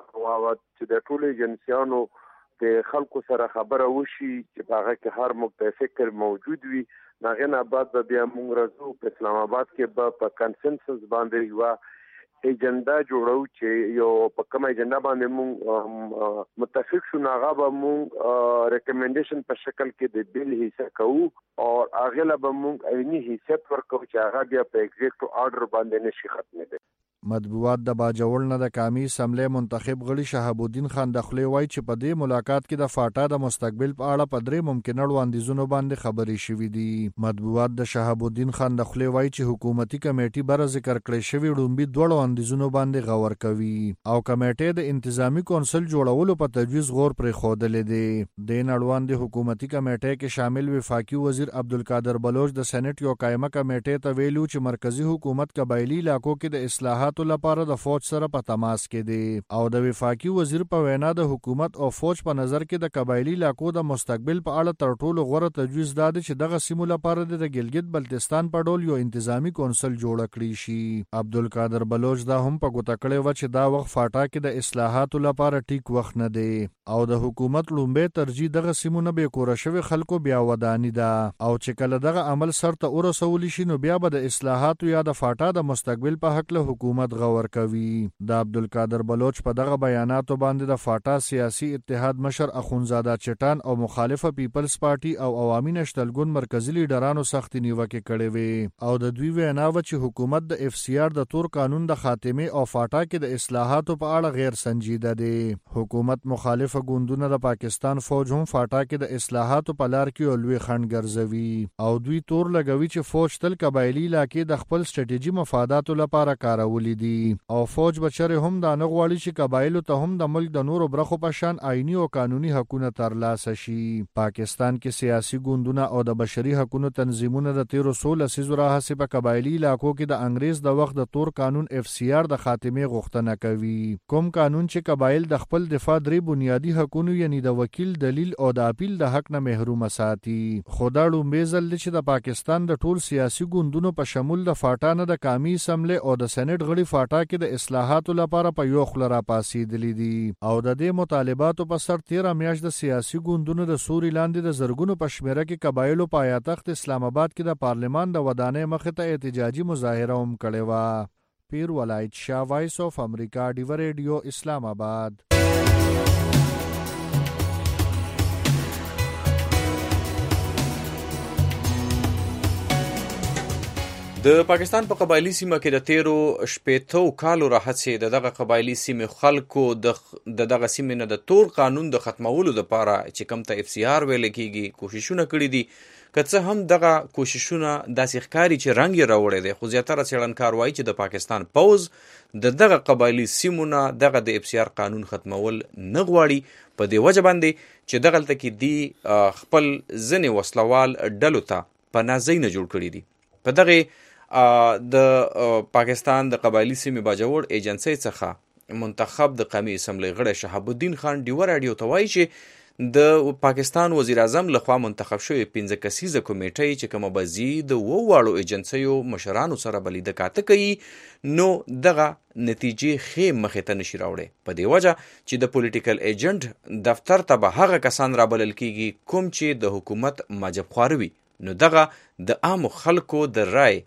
چې د ټول ایجنسیانو د خلکو سره خبره وشي چې هغه کې هر متفکر موجود وي. هغه نه بعد به بیا موږ راځو په اسلام آباد کې به په کنسنسس باندې یو ایجنډا جوړو چې یو په کومه ایجنډا باندې موږ متفق شو. هغه به موږ ریکمنډیشن په شکل کې د بیل حصہ کوو او هغه له به موږ عیني حیثیت ورکو چې هغه بیا په ایگزیکټو آرډر باندې نشي ختمېدل. مطبوعات د باجوړ نه د قومي اسمبلی منتخب غړي شهاب الدین خان دخلي وایي چې په دې ملاقات کې د فاټا د مستقبل په اړه په درې ممکنه وړاندیزونو باندې خبرې شوې دي. مطبوعات د شهاب الدین خان دخلي وایي چې حکومتي کمیټه بر ذکر کړی شوی ډومبي دوه وړاندیزونو باندې غور کوي او کمیټه د انتظامی کونسل جوړولو په تجویز غور پرې خوده دي. د نړوان د حکومتي کمیټه کې شامل وفاقي وزیر عبدالقادر بلوچ د سېنات یو قائمه کمیټه ته ویلو چې مرکزی حکومت قبایلی علاقو کې د اصلاحات اصلاحاتو لپاره د فوج سره په تماس کې دي او د وفاقي وزیر په وینا د حکومت او فوج په نظر کې د قبایلی علاقو د مستقبل په اړه تر ټولو غوره تجویز دا دی چې دغه سیمو لپاره د ګلګت بلتستان په ډول یو انتظامی کونسل جوړ کړی شي. عبدالقادر بلوچ دا هم په ګوته کړی و چې دا وخت فاټا کې د اصلاحاتو لپاره ټیک وخت نه دی او د حکومت لومبه ترجیح دغه سیمونه به کور شوی خلکو بیا ودانی ده او چې کله دغه عمل سرته ورسول شي نو بیا به د اصلاحاتو یا د فاټا د مستقبل په حق له حکومت غور کوي. د عبدالقادر بلوچ په دغه بیاناتو باندې د فاټا سیاسي اتحاد مشر اخونزاده چټان او مخالفه پیپلز پارټي او عوامي نشتلګون مرکزی لیډرانو سخت نیوکه کړې وي او د دوی وینا و چې حکومت د اف سی آر د تور قانون د خاتمه او فاټا کې د اصلاحاتو په اړه غیر سنجیده دي. حکومت مخالفه ګوندونه د پاکستان فوج هم فاټا کې د اصلاحاتو په لار کې اولوي خنډ ګرځوي او دوی تور لګوي چې فوج تل قبایلی علاقې د خپل سټریټیجي مفاداتو لپاره کارولې دي او فوج بچره هم د نه غواړي چې قبایلو ته هم د ملک د نورو برخو په شان آئینی او قانوني حقوقونه ترلاسه شي. پاکستان کې سیاسي ګوندونه او د بشري حقوقو تنظیمونه د تیرو سول لسیزو راهیسې په قبایلی علاقو کې د انګریز د وخت د تور قانون اف سی آر د خاتمه غوښتنه کوي. کوم قانون چې قبایل د خپل دفاع درې بنیادی حقوقو یعنی د وکیل دلیل او د اپیل د حق نه محروم ساتي. خدا لومبه ځل چې د پاکستان د ټول سیاسي ګوندونو په شمول د فاټا نه د قومي اسمبلی او د سېنات غړي فاټا کې د اصلاحاتو لپاره په یو خل را پاسېدلې دي او د دې مطالباتو په سر تیره میاشت د سیاسي ګوندونو د سوري لاندې د زرګونو په شمیره کې قبایلو په پایتخت اسلام آباد کې د پارلمان د ودانۍ مخې ته احتجاجي مظاهره هم کړې وه. پیر ولایت شاه، وایس اف امریکا، ډیو ریډیو، اسلام آباد. د پاکستان په قبایلی سیمه کې د تیرو شپېتو کالو راهڅې د دغه قبایلی سیمې خلکو د دغه سیمې نه د تور قانون د ختمولو لپاره چې کوم ته اف سی آر ویل کېږي کوششونه کړي دي. که څه هم دغه کوششونه داسې ښکاري چې رنګ یې راوړی دی خو زیاتره څېړنکار وایي چې د پاکستان پوځ د دغه قبایلی سیمو نه دغه د اف سی آر قانون ختمول نه غواړي. په دې وجه باندې چې دغلته کې دی خپل ځینې وسلوال ډلو ته پناه ځایونه جوړ کړي دي. په دغه د پاکستان د قبایلی سیمې باجوړ ایجنسی څخه منتخب د قومي اسمبلی غړی شهاب الدین خان ډیوه راډیو ته وایي چې د پاکستان وزیر اعظم لخوا منتخب شوی پنځه کسیزه کمیټه چې کومه بزي د وو واړو ایجنسیو مشرانو سره بلید کاته کوي نو دغه نتیجې خې مخې ته نشي راوړي. په دې وجه چې د پولیټیکل ایجنټ دفتر ته به هغه کسان رابلل کیږي کوم چې د حکومت ماجب خواروي نو دغه د عام خلکو د رای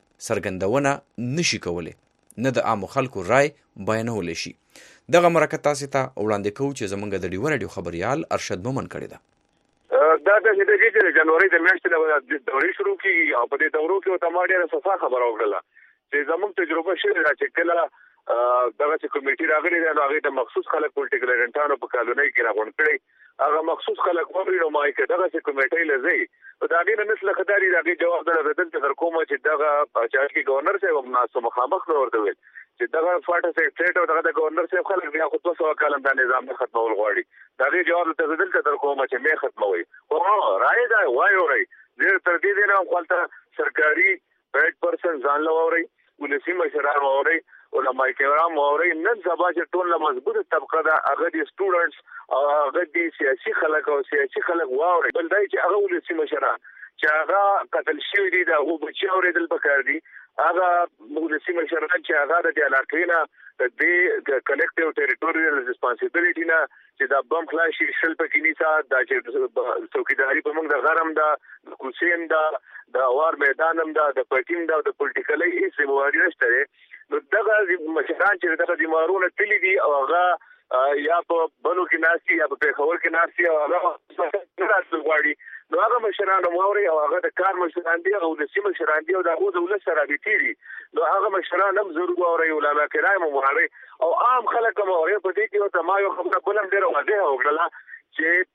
سرګندونه نشي کولی نه د عام خلکو رای بیانولی شي. دغه مرکه تاسو ته وړاندې کوو چې زمونږ د ډیوه راډیو خبريال ارشد مومن کړی ده. دا د دې چې د جنوري د میاشتې نه د دورې شروع کیږي او په دې دورو کې ته ما ډېره صفه خبره وکړه چې زموږ تجربه شوې ده چې کله دغه چې کمیټي راغلي ده نو هغه د مخصوص خلک پولیټیکل ایجنټانو په کالونۍ کې راغونډ کړي هغه مخصوص خلک وری نو مای کې دغه چې کمیټي لزی په دغه نه مثله خداري دغه جواب درته تر کومه چې دغه چارج کې گورنر صاحب مناسب مخامخ ورته ویل چې دغه فاټه سیکریټ او دغه گورنر صاحب خلک بیا خو تاسو کالم دا نظام نه ختمول غواړي دغه جواب ته بدل تر کومه چې مې ختموي او راي دا وایو راي ډېر تر دې نه خپلته سرکاري بیډ پرسن ځان لوري ولسی مشران ووري علماء کرام ووري نن سبا چې ټول مضبوطه طبقه ده هغه دي سټوډنټس او هغه دي سیاسي خلک او سیاسي خلک ووري بل دای چې هغه ولسی مشران چې هغه قتل شوی دي دا هو بچي اوریدل پکار دي هغه ولسی مشران چې هغه د علاقې نه د کلیکټیو ټریټوریال ریسپانسیبিলিټی نه چې دا بم خلاشي شل پکې نیسا دا چې څوکیداری په موږ د غرم دا د کوسین دا د وار میدانم دا د پټین دا د پولیټیکلي هیڅ ذمہواری نشته نو دغه مشران چې دغه ذمہارونه تللی دي او هغه یا په بنو کې ناسي یا په پیښور کې ناسي او هغه نه غواړي نو هغه مشران موري او هغه د کار مشران دي او د سیمه مشران دي او د دولت سره بيتيري نو هغه مشران هم ضروري اوري علماء کرام موري او عام خلک موري په دې کې او ما یو خبره بلم ډیره واضحه وکړه چې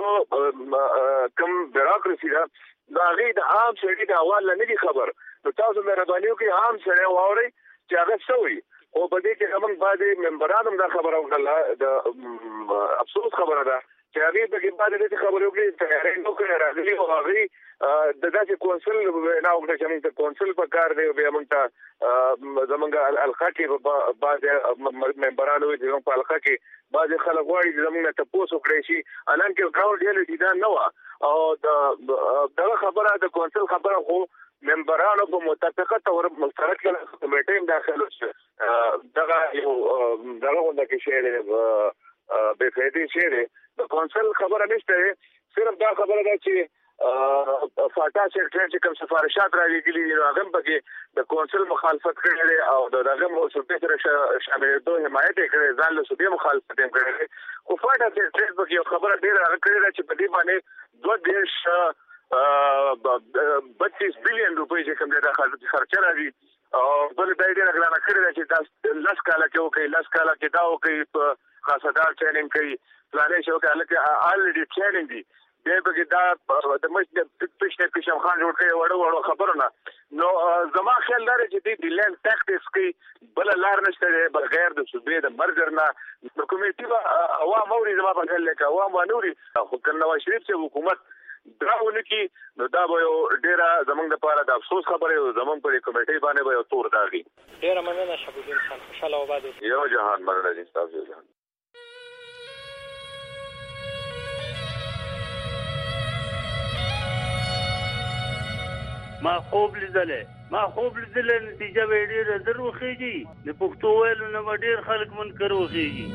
تاسو کوم بیروکراسي دا دا غي د عام سړي د اول نه دي خبر نو تاسو مهرباني وکړئ عام سره واوري چې هغه سوي او په دې کې موږ باندې ممبرانو دا خبره وکړه د افسوس خبره ده چې هغه به کې بعد د خبرو کې تیارې نو کړی راغلی او هغه د داسې کونسل نه وکړي چې موږ ته کونسل په کار دی بیا موږ ته زمونږ الخا کې بعض ممبرانو چې په الخا کې بعض خلک غواړي چې زمونږ ته پوسو کړی شي الان کې ګراوند ریالټي دا نه و او دا خبره د کونسل خبره خو ممبرانو په متفقه تور مشترک کمیټې داخله شو دا یو دغه ونده کې شعر به فائدې شعر د کونسل خبره نشته صرف دا خبره ده چې فاټا سیکرټری چې کوم سفارشات راغلي دي هغه پکې د کونسل مخالفت کړي دي او دغه موضوع سره شامل دوه حمایت کړي ځان له صوبې مخالفت هم کړي خو فاټا سیکرټری پکې خبره ډیره کړې ده چې په دې باندې دوه دیش بتیس بلین روپۍ چې کوم د خرچ راځي او بل دا ډیره غلا کړې ده چې تاسو لاس کاله کې وکړي لاس کاله کې دا وکړي په خاصدار ټریننګ کوي پلانې شو کې الکه الریډي ټریننګ دي دې بګی دا د مش د پښنه پښم خان جوړ کړي وړو وړو خبرونه نو زما خیال لري چې د لند ټاکټکس کې بل لار نشته بغیر د صوبې د مرجر نه د کمیټي وا عوام اوري زما په خیال کې عوام ونوري خو کنه شریف چې حکومت دراونه کې نو دا به ډیره زمونږ لپاره د افسوس خبره او زمونږ په کمیټي باندې به تور داغي ډیره مننه شبودین خان خوشاله آباد یو جهان مننه دي تاسو جهان ما خوب لیدلې ما خوب لیدلې نتیجه به ډېره زر وخیږي د پښتو ویلو نه به ډېر خلک منکر وخیږي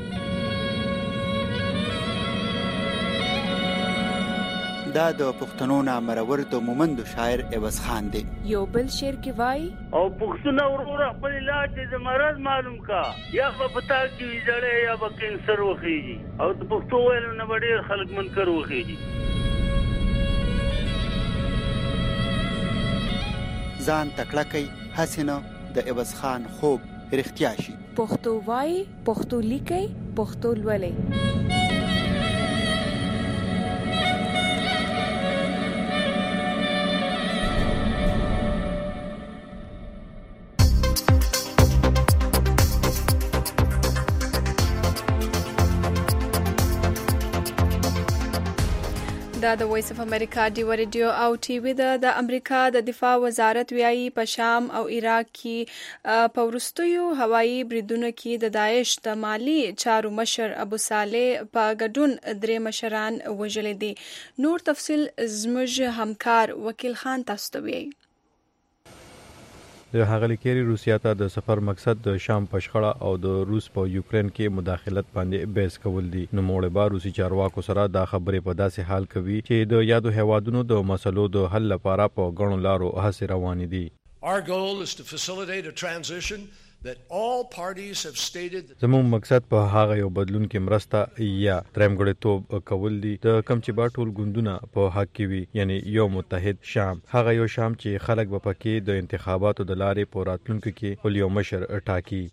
دا د پښتنو نامرور د مومند شاعر عوض خان دی یو بل شعر کې وای او پښتون ورور خپل علاج د مرض معلوم کا یا په پتا کې جړې یا په کینسر وخیږي او د پښتو ویلو نه به ډېر خلک منکر وخیږي ځان تکړه کوي حسینه د عوض خان خوب رښتیا شي پښتو وای پښتو لیکي پښتو لولي دا د وایس اف امریکا ډیو ریډیو او ټي وي د امریکا د دفاع وزارت ویایي په شام او عراق کې په وروستیو هوایي بریدونو کې د داعش د مالی چارو مشر ابو صالح په ګډون درې مشران وژل دي نور تفصیل زموږ همکار وکیل خان تاسو ته ویایي د هغه لیکري روسیا ته د سفر مقصد د شام پشخړه او د روس په یوکرين کې مداخلت باندې بیس کول دي نو موړ به روسي چارواکو سره دا خبرې په داسې حال کوي چې د یادو هوادونو د مسلو د حل لپاره په غړو لارو هڅې روان دي Our goal is to facilitate a transition that all parties have stated زموږ مقصد په هغه یو بدلون کې مرسته یا درېمګړتوب کول دي د کم چې با ټول ګوندونه په حق کې وي یعنی یو متحد شام هغه یو شام چې خلک به پکې د انتخاباتو د لارې په راتلونکو کې ول یو مشر ټاکي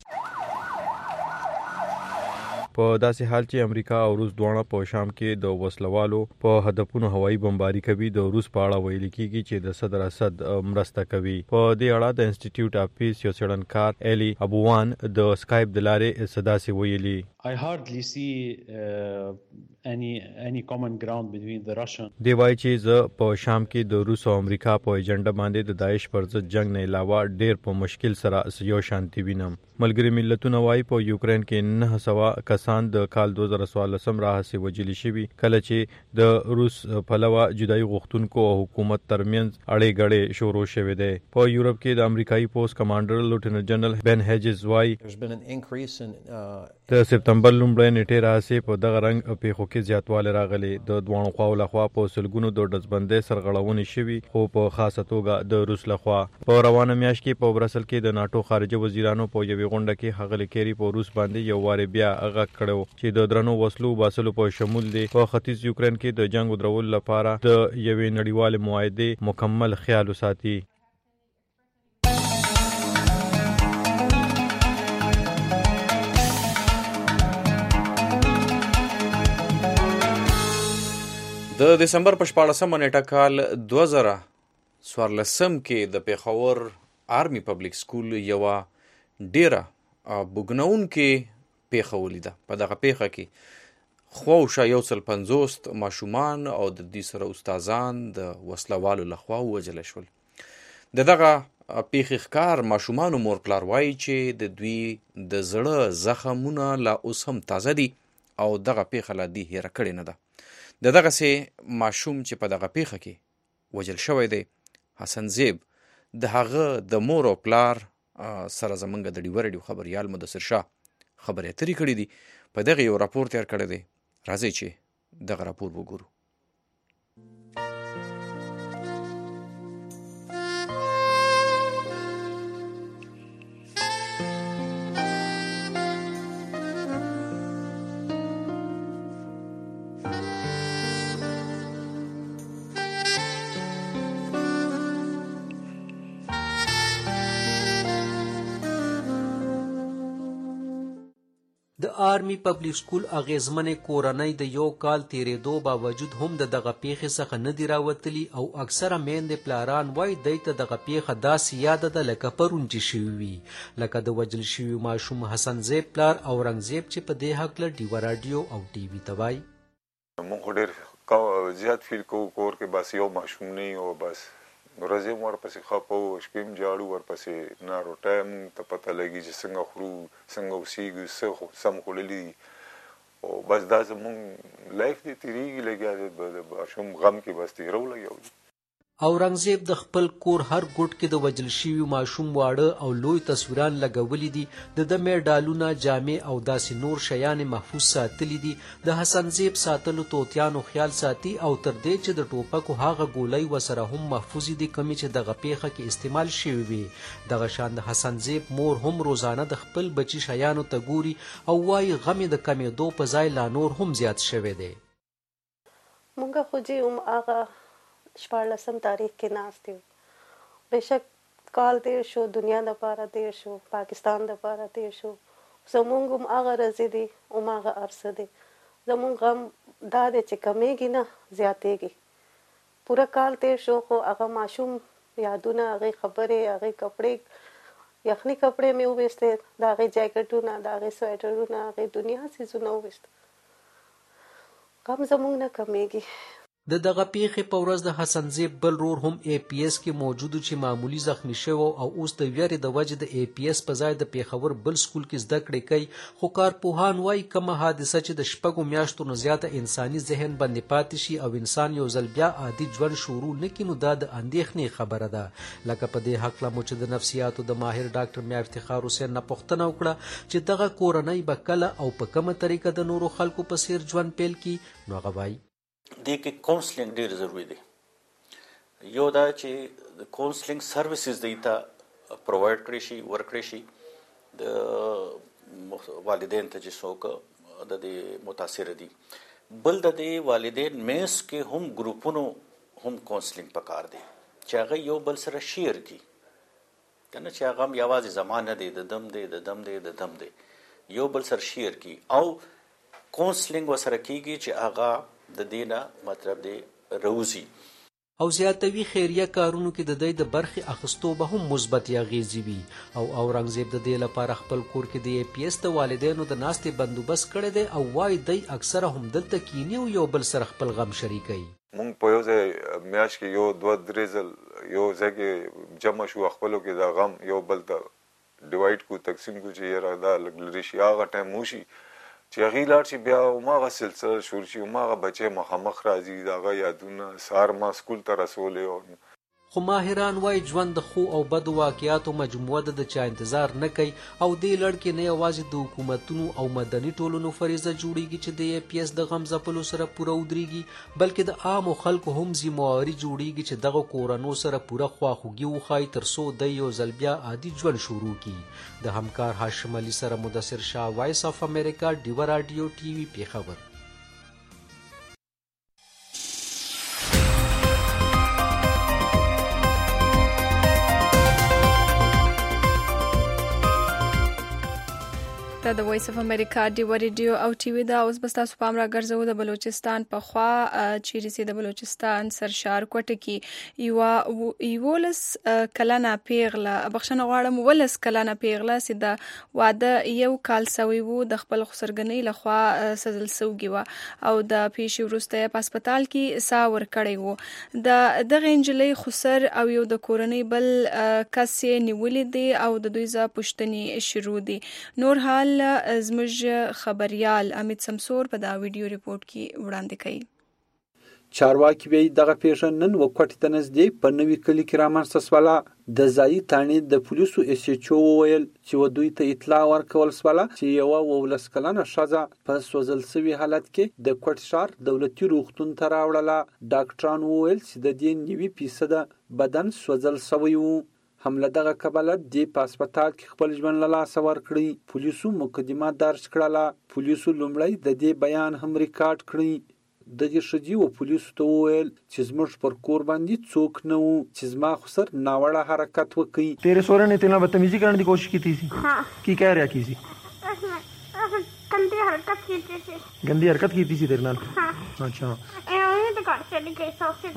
په داسې حال چې امریکا او روس دواړه په شام کې د وسلوالو په هدفونو هوایي بمباري کوي د روس په اړه ویل کیږي چې د صدر اسد مرسته کوي په دې اړه د انسټیټیوټ اف پیس یو څېړنکار الی ابوان د سکایپ د لارې صدا سي ویلي I hardly see uh, any any common ground between the Russian دی وای چې ز په شام کې د روس او امریکا په ایجنډا باندې د داعش پر ضد جنگ نه علاوه ډیر په مشکل سره یو شانتي وینم ملګری ملتونه وای په یوکرين کې نه سوا کسان د کال دوه زره څوارلس راهسي وجلی شوی کله چې د روس پلوه جدای غوښتونکو او حکومت ترمنځ اړې غړې شروع شوه دی په یورپ کې د امریکایي پوسټ کمانډر لیفټیننټ جنرال بن هیجز وای د سپتمبر لومړی نیټه راځي په دغه رنګ په خو کې زیاتواله راغلي د دوه خواو لخوا په سلګونو د دزبندې سرغړونې شوي خو په خاصه توګه د روس لخوا په روانه میاشت کې په برسل کې د ناتو خارجه وزیرانو په یوې غونډه کې هغه لیکري په روس باندې یو واره بیا هغه کړو چې د درنو وسلو باسلو په شمول دي په ختیځ یوکرين کې د جنگ درول لپاره د یوې نړیوال معاهده مکمل خیال وساتي د دسمبر په شپاړسمه نیټه کال دوه زره څوارلسم کې د پیښور آرمي پبلک سکول یو ډیره بوګنون کې پیښه ولیده په دغه پیښه کې خواوشا یو سل پنځوس ماشومان او د دې سره استادان د وسلوالو لخوا ووژل شول. د دغه پیښې ښکار ماشومانو مور پلار وایي چې د دوی د زړه زخمونه لا اوس هم تازه دي او دغه پیښه لا دې هېره کړې نه ده. د دغسې ماشوم چې په دغه پیښه کې وژل شوی دی حسن زیب د هغه د مور او پلار سره زمونږ د ډیوه رادیو خبریال مدثر شاه خبرې اترې کړې دي. په دغه یو راپور تیار کړی دی. راځئ چې دغه راپور وګورو. د آرمی پبلک سکول اغیزمنې کورنۍ د یو کال تیرېدو باوجود هم د دغه پیښې څخه نه دي راوتلي او اکثره میندې پلاران وایي دوی ته دغه پیښه داسې یاده ده لکه پرون چې شوي وي. لکه د وژل شوي ماشوم حسن زیب پلار اورنګزیب چې په دې هکله ډیوه راډیو او ټي وي ته وایي. موږ ډېر زیات فیل کوو کور کې بس یو ماشوم نه او بس ورځې مو ورپسې خپه وو شپې م جاړو ورپسې نه روټۍ مونږ ته پته لګي چې څنګه خورو څنګه اوسېږو څه سم خوړلي دي او بس دا زمونږ لایف دی تېرېږي لګیا دی د ماشوم غم کې بس تېرو لګیا وي. اورنګزیب د خپل کور هر ګوټ کې د وژل شوي ماشوم واړه او لوی تصویران لګولي دي. د ده میډالونه جامې او داسې نور شیان محفوظ ساتلي دي. د حسن زیب ساتلو توتیانو خیال ساتي او تر دې چې د ټوپکو هغه ګولۍ ورسره هم محفوظې دي کمې چې دغه پیښه کې استعمال شوي وي. دغه شان د حسن زیب مور هم روزانه د خپل بچي شیانو ته ګوري او وایي غم یې د کمېدو په ځای لا نور هم زیات شوی دی. مونږ خو چې هم هغه شپاړلسم تاریخ کې ناست یو. بېشک کال تېر شو، دنیا دپاره تېر شو، پاکستان دپاره تېر شو. زمونږ هم هغه ورځې دي هم هغه هر څه دی. زمونږ غم دا دی چې کمیږي نه زیاتېږي. پوره کال تېر شو خو هغه ماشوم یادونه، هغې خبرې، هغې کپړې، یخني کپړې مې وویستې، د هغې جاکټونه، د هغې سویټرونه، هغې دنیا څیزونه وویست. غم زمونږ نه کمیږي. د دغه پیښې په ورځ د حسن زیب بل رور هم ای پی ایس کې موجود چې معمولی زخمی شوی او اوس د ویرې د وجې د ای پی ایس په ځای د پیښور بل سکول کې زده کړې کوي. خو کارپوهان وایي کومه حادثه چې د شپږو میاشتو نه زیاته انساني ذهن باندې پاتې شي او انسان یو ځل بیا عادي ژوند شروع نه کړي نو دا د اندېښنې خبره ده. لکه په دې هکله مو چې د نفسیاتو د ماهر ډاکټر میا افتخار حسین نه پوښتنه وکړه چې دغه کورنۍ به کله او په کومه طریقه د نورو خلکو په څیر ژوند پیل کړي نو هغه وایي دې کې کونسلینګ ډېر ضروري دی. یو دا چې د کونسلینګ سروسز دی ته پرووایډ کړی شي، ورکړی شي د والدین ته چې څوک د دې متاثر دي. بل د دې والدین میس کې هم ګروپونو هم کونسلینګ پکار دی چې هغه یو بل سره شیر کړي کنه چې هغه یوازې زمانه دی د دم دی د دم دی د دم دی یو بل سره شیر کړي او کونسلینګ وسره کېږي چې هغه د دینه مطلب دی روزي او زیاتوي خیریه کارونو کې د دوی د برخې اخیستو به هم مثبت اغیزې وي. او اورنګزیب د دې لپاره خپل کور کې د ای پی ایس د والدینو د ناستې بندوبست کړی دی او وایي دوی اکثره هم دلته کینی او یو بل سره خپل غم شریکوي. مونږ په یو ځای میاشت کې یو دوه درې ځل یو ځای کې جمع شو، خپلو کې د غم یو بل ته ډیوایډ کو، تقسیم کو چې یاره دا لږ لرې شي. هغه ټایم وشي چې هغې لاړ شي بیا هماغه سلسله شروع شي، هماغه بچی مخامخ راځي، د هغه یادونه سهار ما سکول ته رسولی. خو ماهران وایي ژوند د ښو او بدو واقعاتو مجموعه ده د چا انتظار نه کوي او دې لړ کې نه یوازې د حکومتونو او مدني ټولنو فریضه جوړیږي چې د ای پی ایس د غم ځپلو سره پوره ودرېږي، بلکې د عامو خلکو هم ذمهواري جوړیږي چې دغه کورنو سره پوره خواخوږي وښایي تر څو دی یو ځل بیا عادي ژوند شروع کړي. د همکار هاشم علي سره مدثر شاه، وایس اف امریکا، ډیوه راډیو، ټي وي، پېښور. دا د وایس اف امریکا ډیو ریډیو او ټي وی دا اوس بس تاسو پام را ګرځو د بلوچستان په خوا چیرې سي د بلوچستان سرشار کوټه کې یو یولس کلنه پیغله بخښنه غواړم ولس کلنه پیغله سي د واده یو کال سوي وو د خپل خسرګنۍ لخوا سزل سوګي وا او د پیښې وروسته په هسپتال کې سا ور کړی وو د دغه انجلۍ خسر او یو د کورنۍ بل کس نیولې دي او د دوی ځا پښتني شروع دي نور حال زموږ خبريال امید سمسور په دا ویډیو ریپورت کې وړاندې کړي چارواکي وی دغه پیښه نن وکټ ته نږدې په نوي کلی کې رامنځته سواله د ځایي تانې د پولیسو اس ایچ او ویل چې و دوی ته اطلاع ورکول سواله چې یو ولس کلنه ښځه په سوزل سوي حالت کې د کوټ شار دولتي روغتون ته راوړله ډاکټران ویل چې د دې نیوي فیصد بدن سوزل سوی وو حمله دغه کبله د په هسپتال کې خپل ژوند له لاسه ورکړی پولیسو مقدمه درج کړله پولیسو لومړی د دې بیان هم ریکارډ کړی دغه شدي او پولیسو ته ویل چې زموږ پر کور باندې څوک نه وو چې زما خسر ناوړه حرکت وکړي तेरे सोरे ने तेरे बदतमीजी करने की कोशिश की थी हाँ की कह रहा की थी गंदी हरकत की थी गंदी हरकत की थी तेरे नाल हाँ अच्छा ए वही तो घर चली गई सबसे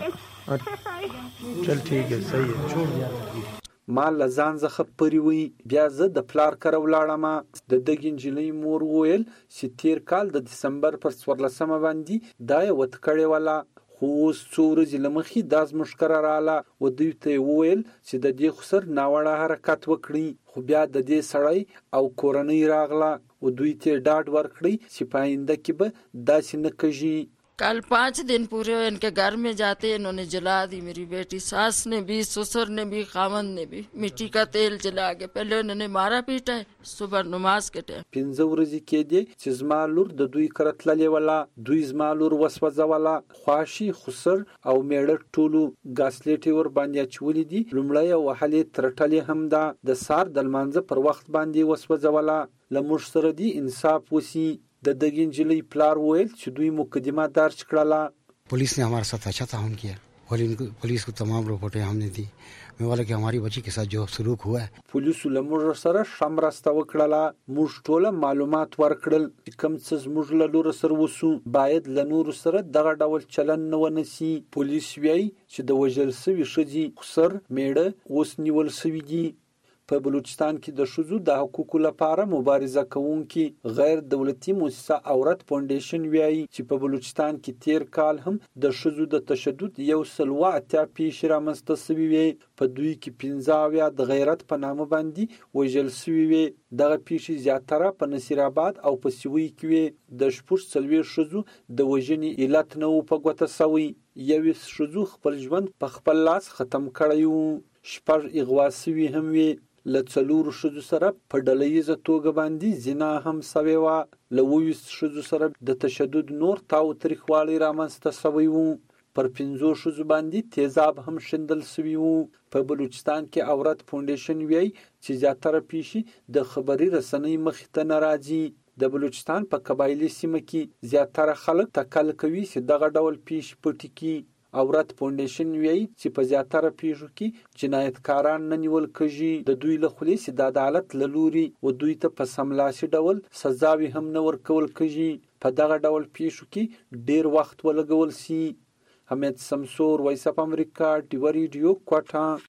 दिन चल ठीक है सही है छोड़ दिया ما لزان زخه پری وی بیا زه د پلار کړه ولاړم د دغه انجلۍ مور ویل چې تیر کال د دسمبر پر څوارلسمه باندې دا وت کړي ولا خو څو ورځې لمخې داز مشکره رااله و دوی ته ویل چې د دې خسر ناوړه حرکت وکړي خو بیا د دې سړی او کورنۍ راغله و دوی ته ډاډ ورکړي چې پاینده کې به داسې نه کېږي कल पाँच दिन पूरे इनके घर में जाते इन्होंने जला दी मेरी बेटी सास ने भी ससुर ने भी खामन ने भी मिट्टी का तेल जला के पहले उन्होंने मारा पीटा है सुबह नमाज के टाइम پنځه ورځې کېدې چې زما لور د دوی کره تللې ولا دوی زما لور وسوځوله خواشي خسر او میړه ټولو ګاسلیټي ور باندې اچولې دي لومړی وهلې ترټلې هم ده د سار د لمانځه پر وخت باندې وسوځوله لمر سره دی انصاف وسی د دغه انجلۍ پلار ویل چې دوی مقدمه درج کړله पुलिस ने हमारे साथ अच्छा ताउन किया पुलिस को तमाम रिपोर्टें हमने दी मैं बोला कि हमारी बच्ची के साथ जो सलूक हुआ है پولیسو لمر سره شمرسته وکړه موږ ټول معلومات ورکړل چې کوم څه زموږ له لور سره وسو باید له نور سره دغه ډول چلن نه ونسی پولیس ویي چې د وژل سوي ښځې خسر میړه اوس نیول سوي دي په بلوچستان کې د ښځو د حقوقو لپاره مبارزه کوونکي غیر دولتي مؤسسه عورت فاونډیشن وایي چې په بلوچستان کې تیر کال هم د ښځو د تشدد یو سل و اتیا پیښې رامنځته سوي وې په دوی کې پنځه اویا د غیرت په نامه باندې وژل سوي وې دغه پیښې زیاتره په نصیر آباد او په سوي کې وې د شپږ څلوېښت ښځو د وژنې علت نه و په ګوته سوی یویشت ښځو خپل ژوند په خپل لاس ختم کړی و شپږ اغوا سوي هم وې له څلورو ښځو سره په ډلهییزه توګه باندې زنا هم سوې وه له اوویشت ښځو سره د تشدد نور تاو تریخوالی رامنځته سوی و پر پنځو ښځو باندې تیزاب هم شیندل سوي وو په بلوچستان کې عورت فاونډیشن وایي چې زیاتره پیښې د خبري رسنۍ مخې ته نه راځي د بلوچستان په قبایلي سیمه کې زیاتره خلک تکل کوي چې دغه ډول پیښې پټې کړي عورت فاونډیشن وایي چې په زیاتره پیښو کې جنایتکاران نه نیول کېږي د دوی له خولې چې د عدالت له لوري و دوی ته په سملاسي ډول سزاوي هم نه ورکول کېږي په دغه ډول پیښو کې ډیر وخت ولګول سي حمید سمسور وایس اف امریکا ډیو ریډیو کوټه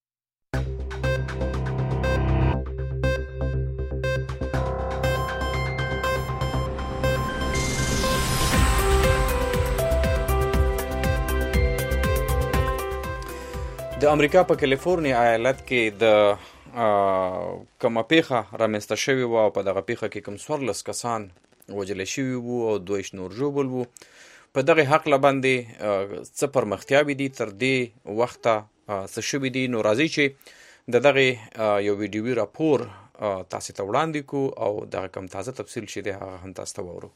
د امریکا په کالیفورنیا ایالت کې د کومه پیښه رامنځته شوې وه او په دغه پیښه کې کوم څوارلس کسان وژل شوي وو او دوه نور ژوبل وو په دغه حقله باندې څه پرمختیاوې دي تر دې وخته څه شوي دي نو راځئ چې د دغه یو ویډیوي راپور تاسو ته وړاندې کړو او دغه کوم تازه تفصیل چې دی هغه هم تاسو ته وورو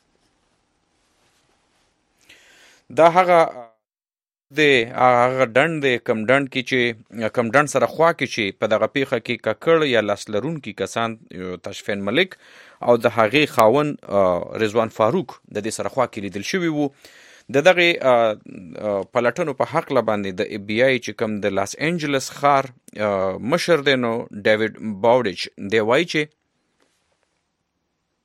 دا هغه د هغه ډنډ د کم ډنډ کې چې کم ډنډ سره خوا کې چې په دغه پیښه کې ککړ یا لاس لرونکي کسان تشفین ملک او د هغې خاوند رضوان فاروق د دې سره خوا کې لیدل شوي وو د دغه پلټنو په حقله باندې د اف بی آی چې کوم د لاس انجلس ښار مشر دی نو ډیوډ باوډیچ دی وایي چې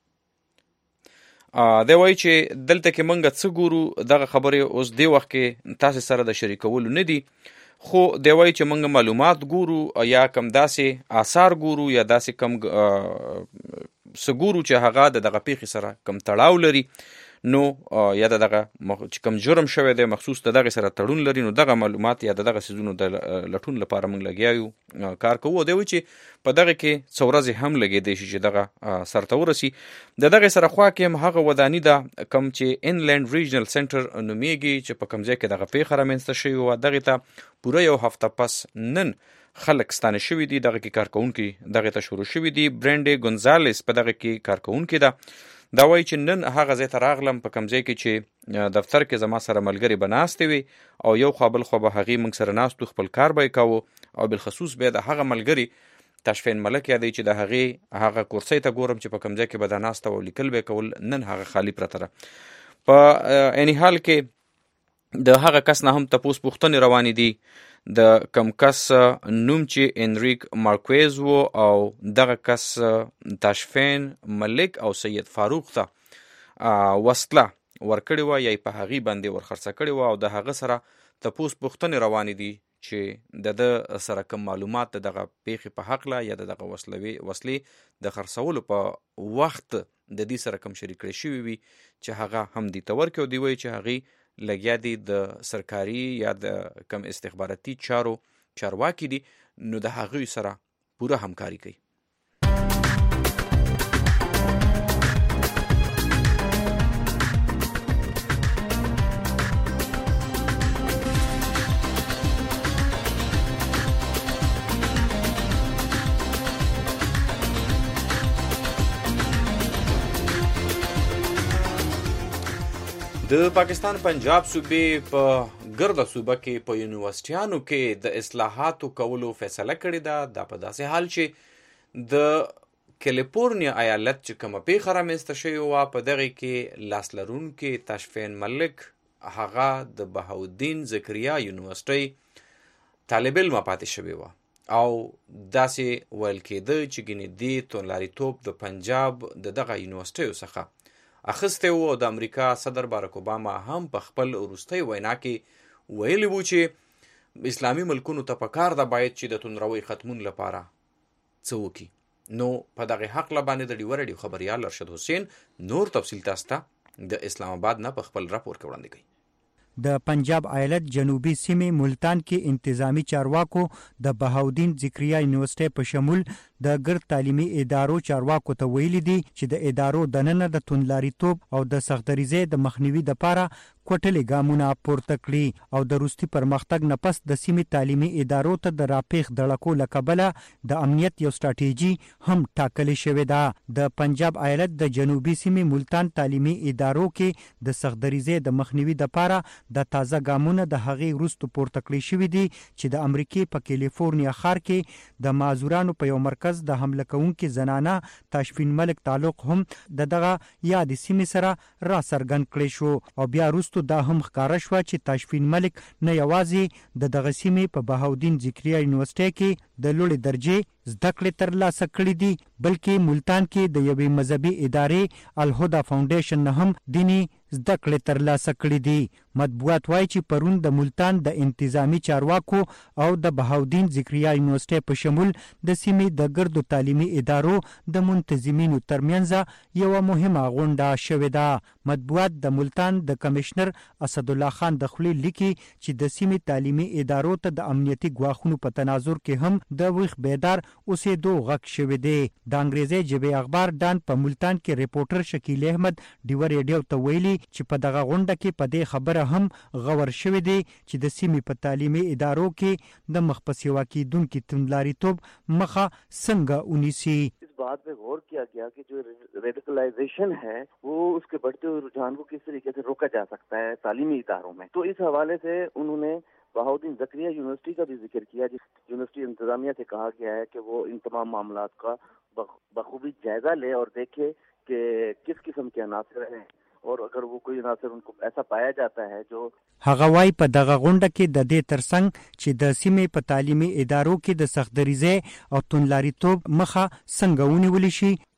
دی وایي چې دلته کې موږ څه ګورو دغه خبرې اوس دی وخت کې تاسې سره د شریکولو نه دي، خو دی وایي چې موږ معلومات ګورو یا کم داسې آثار ګورو یا داسې کم څه ګورو چې هغه د دغه پیښې سره کم تړاو لري، نو یا د دغه چې کم جرم شوی دی مخصوص د دغه سره تړون لري، نو دغه معلومات یا د دغه څیزونو د لټون لپاره موږ لګیا یو کار کوو. دی وایي چې په دغه کې څو ورځې هم لګېدی شي چې دغه سرته ورسي. د دغه سره خوا کې هم هغه وداني ده کوم چې انلینډ ریجنل سنټر نومیږي چې په کوم ځای کې دغه پیښه رامنځته شوې وه. دغې ته پوره یو هفته پس نن خلک ستانه شوي دي، دغه کې کارکوونکي دغې ته شروع شوي دي. برینډې ګونزالس په دغه کې کارکوونکي ده. دا وایي چې نن هغه ځای ته راغلم په کوم ځای کې چې دفتر کې زما سره ملګري به ناستې وي او یو خوا بل خوا به هغې موږ سره ناستو، خپل کار به یې کوو او بالخصوص بیا د هغه ملګري تشفین ملک یادوي چې د هغې هغه کورسۍ ته ګورم چې په کوم ځای کې به دا ناسته او لیکل به یې کول، نن هغه خالي پرته ده. په عیني حال کې د هغه کس نه هم تپوس پوښتنې روانې دي، د کم کس نوم چې انریک مارکویز و او دغه کس تشفین ملک او سید فاروق ته وسله ورکړې وه یا په هغې باندې ورخرڅه کړې وه او د هغه سره تپوس پوښتنې روانې دي چې د ده سره کوم معلومات د دغه پیښې په هکله یا د دغه وسلې د خرڅولو په وخت د دې سره کوم شریک کړی شوي وي چې هغه هم دې ته ورکړي او دوی وایي چې هغې لګیا دي د سرکاري یا د کم استخباراتي چارو چارواکي دي، نو د هغوی سره پوره همکاري کوي. د پاکستان پنجاب صوبې په ګرده صوبه کې په یونیورسټیانو کې د اصلاحاتو کولو فیصله کړې ده. دا په داسې حال چې د کیلیفورنیا ایالت چې کومه پیښه رامنځته شوې وه په دغې کې لاس لرونکي تشفین ملک هغه د بهاءالدین ذکریا یونیورسټۍ طالب علمه پاتې شوې وه او داسې ویل کېده چې ګینې دې توندلاریتوب د پنجاب د دغه یونیورسټیو څخه اخیستی و. د امریکا صدر باراک اوباما هم په خپل وروستۍ وینا کې ویلي وو چې اسلامي ملکونو ته پکار ده باید چې د توندروۍ ختمون لپاره څه وکړي. نو په دغه حقله باندې د ډیوه راډیو خبریال ارشد حسین نور تفصیل تاسو ته د اسلام آباد نه په خپل راپور کې وړاندې کوي. د پنجاب ایالت جنوبي سیمې ملتان کې انتظامی چارواکو د بهاءالدین ذکریا یونیورسټۍ په شمول د ګرد تعلیمي ادارو چارواکو ته ویلي دي چې د ادارو دننه د توندلاریتوب او د سختدریزۍ د مخنیوي لپاره کوټلې ګامونه پورته کړي او د وروستي پرمختګ نه پس د سیمې تعلیمي ادارو ته د راپیښ دړکو له کبله د امنیت یو سټراټیجي هم ټاکلې شوې ده. د پنجاب ایالت د جنوبي سیمې ملتان تعلیمي ادارو کې د سختدریزۍ د مخنیوي لپاره د تازه ګامونه د هغې وروسته پورته کړي شوي دي چې د امریکې په کیلیفورنیا ښار کې د معذورانو په یو مرکز د حمله کوونکي زنانه تشفین ملک تعلق هم د دغه یادې سیمې سره را څرګند کړی شو او بیا وروسته دا هم ښکاره شوه چې تشفین ملک نه یوازې د دغه سیمې په بهاءالدین ذکریا یونیورسټۍ کې د لوړې درجې زده کړې ترلاسه کړي دي، بلکې ملتان کې د یوې مذهبي ادارې الهدى فاونډیشن نه هم دیني زده کړې ترلاسه کړي دي. مطبوعات وایي چې پرون د ملتان د انتظامی چارواکو او د بهاءالدین ذکریا یونیورسټۍ په شمول د سیمې د ګردو تعلیمي ادارو د منتظمینو ترمنځ یوه مهمه غونډه شوې ده. مطبوعات د ملتان د کمشنر اسد الله خان د خولې لیکي چې د سیمې تعلیمي ادارو ته د امنیتي ګواښونو په تناظر کې هم د ویښ بیدار اوسېدو غږ شوی دی. د انګریزي ژبې اخبار ډان په ملتان کې ریپورټر شکیل احمد ډیوه ریډیو ته ویلي چې په دغه غونډه کې په دې خبره هم غور شوی دی چې د سیمې په تعلیمي ادارو کې د مخ په سیوا کېدونکي توندلاریتوب مخه څنګه ونیسي. इस बात पे गौर किया गया कि जो रेडिकलाइजेशन है वो उसके बढ़ते हुए रुझान को किस तरीके से रोका जा सकता है तालीमी इदारों में. तो इस हवाले से उन्होंने बहाउद्दीन ज़करिया यूनिवर्सिटी का भी जिक्र किया, जिस यूनिवर्सिटी इंतजामिया से कहा गया है कि वो इन तमाम मामलात का बखूबी जायजा ले और देखे कि किस किस्म के अनासर हैं और अगर वो कोई अनासर उनको ऐसा पाया जाता है जो هغه وايي په دغه غونډه کې د دې ترڅنګ چې د سیمې په تعلیمي ادارو کې د سختدریزۍ او توندلاریتوب مخه څنګه ونیول شي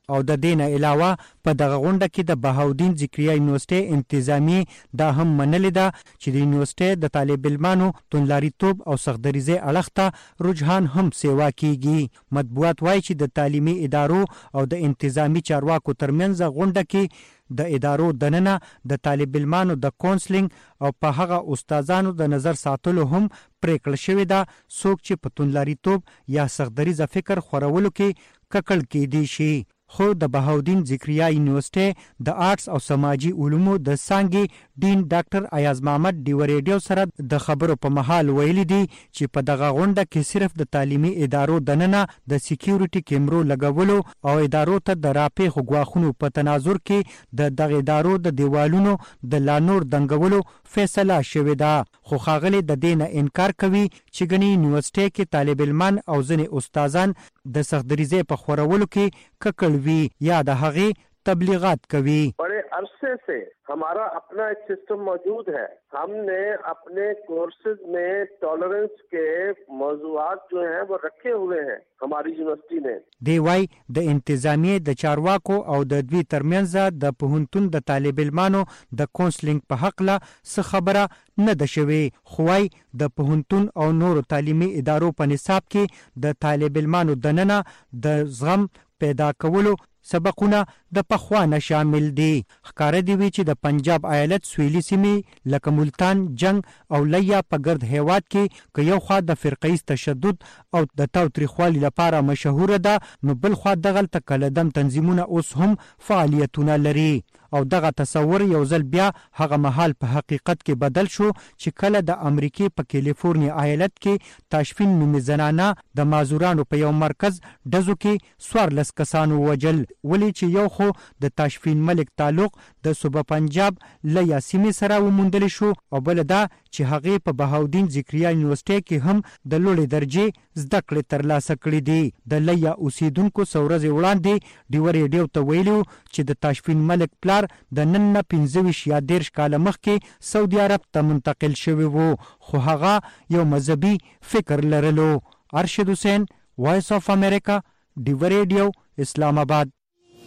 او د دې نه علاوه په دغه غونډه کې د بهاودین ذکریا یونیورسيټي انتظامی دا هم منلې ده چې د یونیورسيټي د طالب علمانو توندلاریتوب او سختدریزي اړخ ته رجحان هم سیوا کیږي. مطبوعات وایي چې د تعلیمي ادارو او د انتظامی چارواکو ترمنځ غونډه کې د ادارو دننه د طالب علمانو د کونسلینګ او په هغه استادانو د نظر ساتلو هم پریکړه شوې ده څوک چې په توندلاریتوب یا سختدریزه فکر خورولو کې ککړ کېدی شي. خو د بهاودین ذکریا یونیورسيټي د آرټس او سماجی علومو د څانګې ډین ډاکټر ایاز محمد ډیو ریډیو سره د خبرو په محل ویلي دي چې په دغه غونډه کې صرف د تعلیمي ادارو دننه د سکیورټي کیمرو لګولو او ادارو ته د راپېښو ګواښونو په تناظر کې د دغه ادارو د دیوالونو د لانور دنګولو فیصله شوې ده. خو ښاغلي د دې نه انکار کوي چې ګنې یونیورسيټي کې طالب علمان او ځینې استادان د سختدریزي په خورولو کې ککړ وي یا د هغې تبلیغات کوي. बड़े अरसे से हमारा अपना एक सिस्टम मौजूद है. हमने अपने कोर्सेज में टॉलरेंस के मौजूदात जो हैं वो रखे हुए हैं हमारी यूनिवर्सिटी में. دی وايي د انتظامی د چارواکو او د دوی ترمنځ د پوهنتون د طالب علمانو د کونسلینګ په حق له څه خبره نه ده شوې. خو وايي د پوهنتون او نورو تعلیمي ادارو په نصاب کې د طالب علمانو دننه د زغم پیدا کولو سبقونه د پخوانه شامل دي. ښکاره دی وی چې د پنجاب ایالت سویلي سیمې لکه ملتان، جنگ او لیا په ګرد هیواد کې که یو خوا د فرقیز تشدد او د تاوتریخوالي لپاره مشهوره ده، نو بل خوا دغلته کلدم تنظیمونه اوس هم فعالیتونه لري. او دغه تصور یو ځل بیا هغه مهال په حقیقت کې بدل شو چې کله د امریکای په کالیفورنیا ایالت کې تاشفین نومي زنانه د مازورانو په یو مرکز ډزو کې څوارلس کسانو وجل. ولی چې یو خو د تاشفین ملک تعلق د صوبه پنجاب لیا سیمې سره وموندل شو او بل دا چې هغه په بهاودین ذکریا یونیورسيټي کې هم د لوړې درجه زده کړې ترلاسه کړې دي. د لیا اوسیدونکو سورزې وړاندې ډیو ریډیو ته ویلو چې د تاشفین ملک پلار د نن نه پنځه ویشت یا دېرش کاله مخکې سعودي عرب ته منتقل شوی وو، خو هغه یو مذهبي فکر لرلو. ارشد حسین، وایس اف امریکا، ډیو ریډیو، اسلام آباد.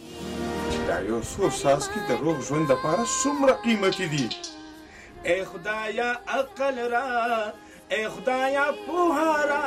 دا یو څو ساس کې د روغ ژوند لپاره څومره قیمتي دي. ای خدایا عقل را، ای خدایا پوهه را.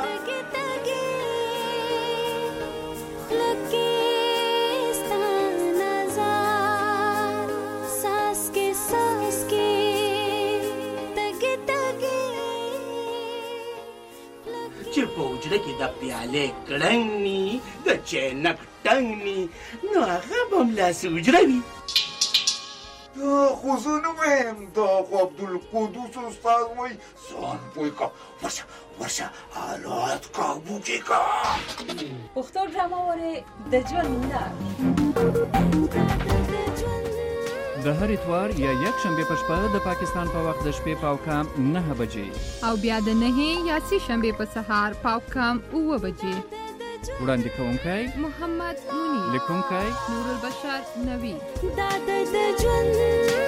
چې په حجره کې د پیالې کړنګ ني، د چینک ټنګ ني، نو هغه به همداسې حجره وي. دا خو زه نه وایم، دا خو عبدالقدوس استاد وایي ځان پوه که، ورشه ورشه حالات کابو کې که. پښتو ډرامه وارې د ژوند لار د هر اتوار یا یک شنبه په شپه د پاکستان په وخت د شپې پاو کام نه بجې او بیا د نه یا سی شنبه په سهار پاو کام اوه بجې. وړاندې کوونکی محمد مونی، لیکونکی نور البشر نوی. دا د ژوند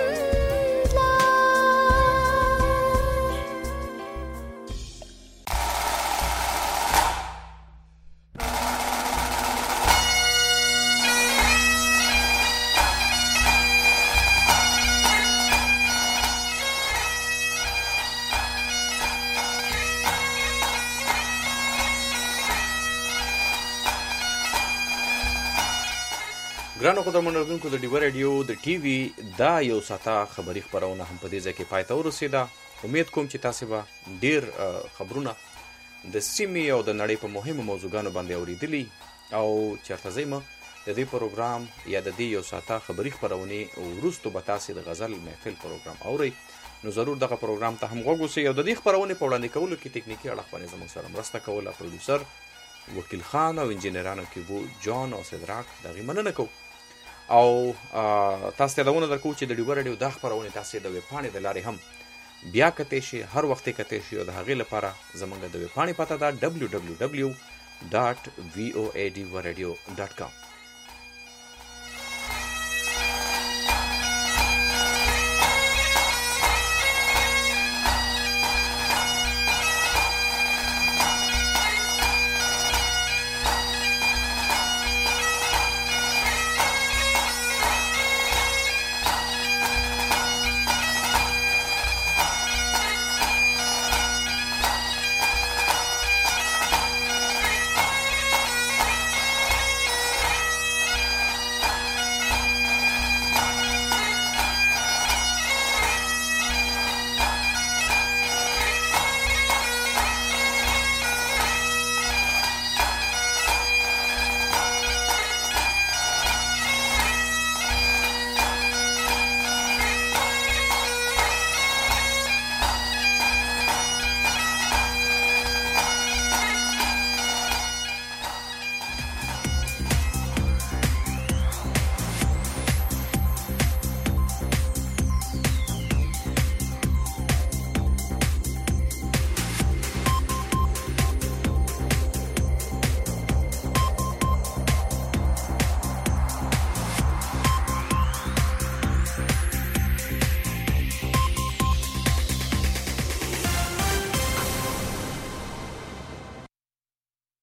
ګرانو قدرمنو اورېدونکو، د ډیو ریډیو د ټي وي دا یو ساعته خبري خپرونه هم په دې ځای کې پای ته ورسېده. امید کوم چې تاسې به ډېر خبرونه د سیمې او د نړۍ په مهمو موضوعګانو باندې اورېدلي او چېرته ځئ مه د دې پروګرام یا د دې یو ساعته خبري خپرونې وروستو به تاسې د غزل محفل پروګرام اورئ. نو ضرور دغه پروګرام ته هم غوږ اوسئ او د دې خپرونې په وړاندې کولو کې تکنیکي اړخ باندې زموږ سره مرسته کوله پروډیوسر وکیل خان او انجینرانو کې بو جان او سدراک د هغې مننه کوو. او تاسو ته یادونه درکوو چې د ډیو ریډیو دا خپرونې تاسې د ویبپاڼې د لارې هم بیا کتلی شي، هر وخت یې کتلی شي او د هغې لپاره زموږ د ویبپاڼې پته ده ډبلیو ډبلیو ډبلیو ډاټ وي او اے ډیو ریډیو ډاټ کام.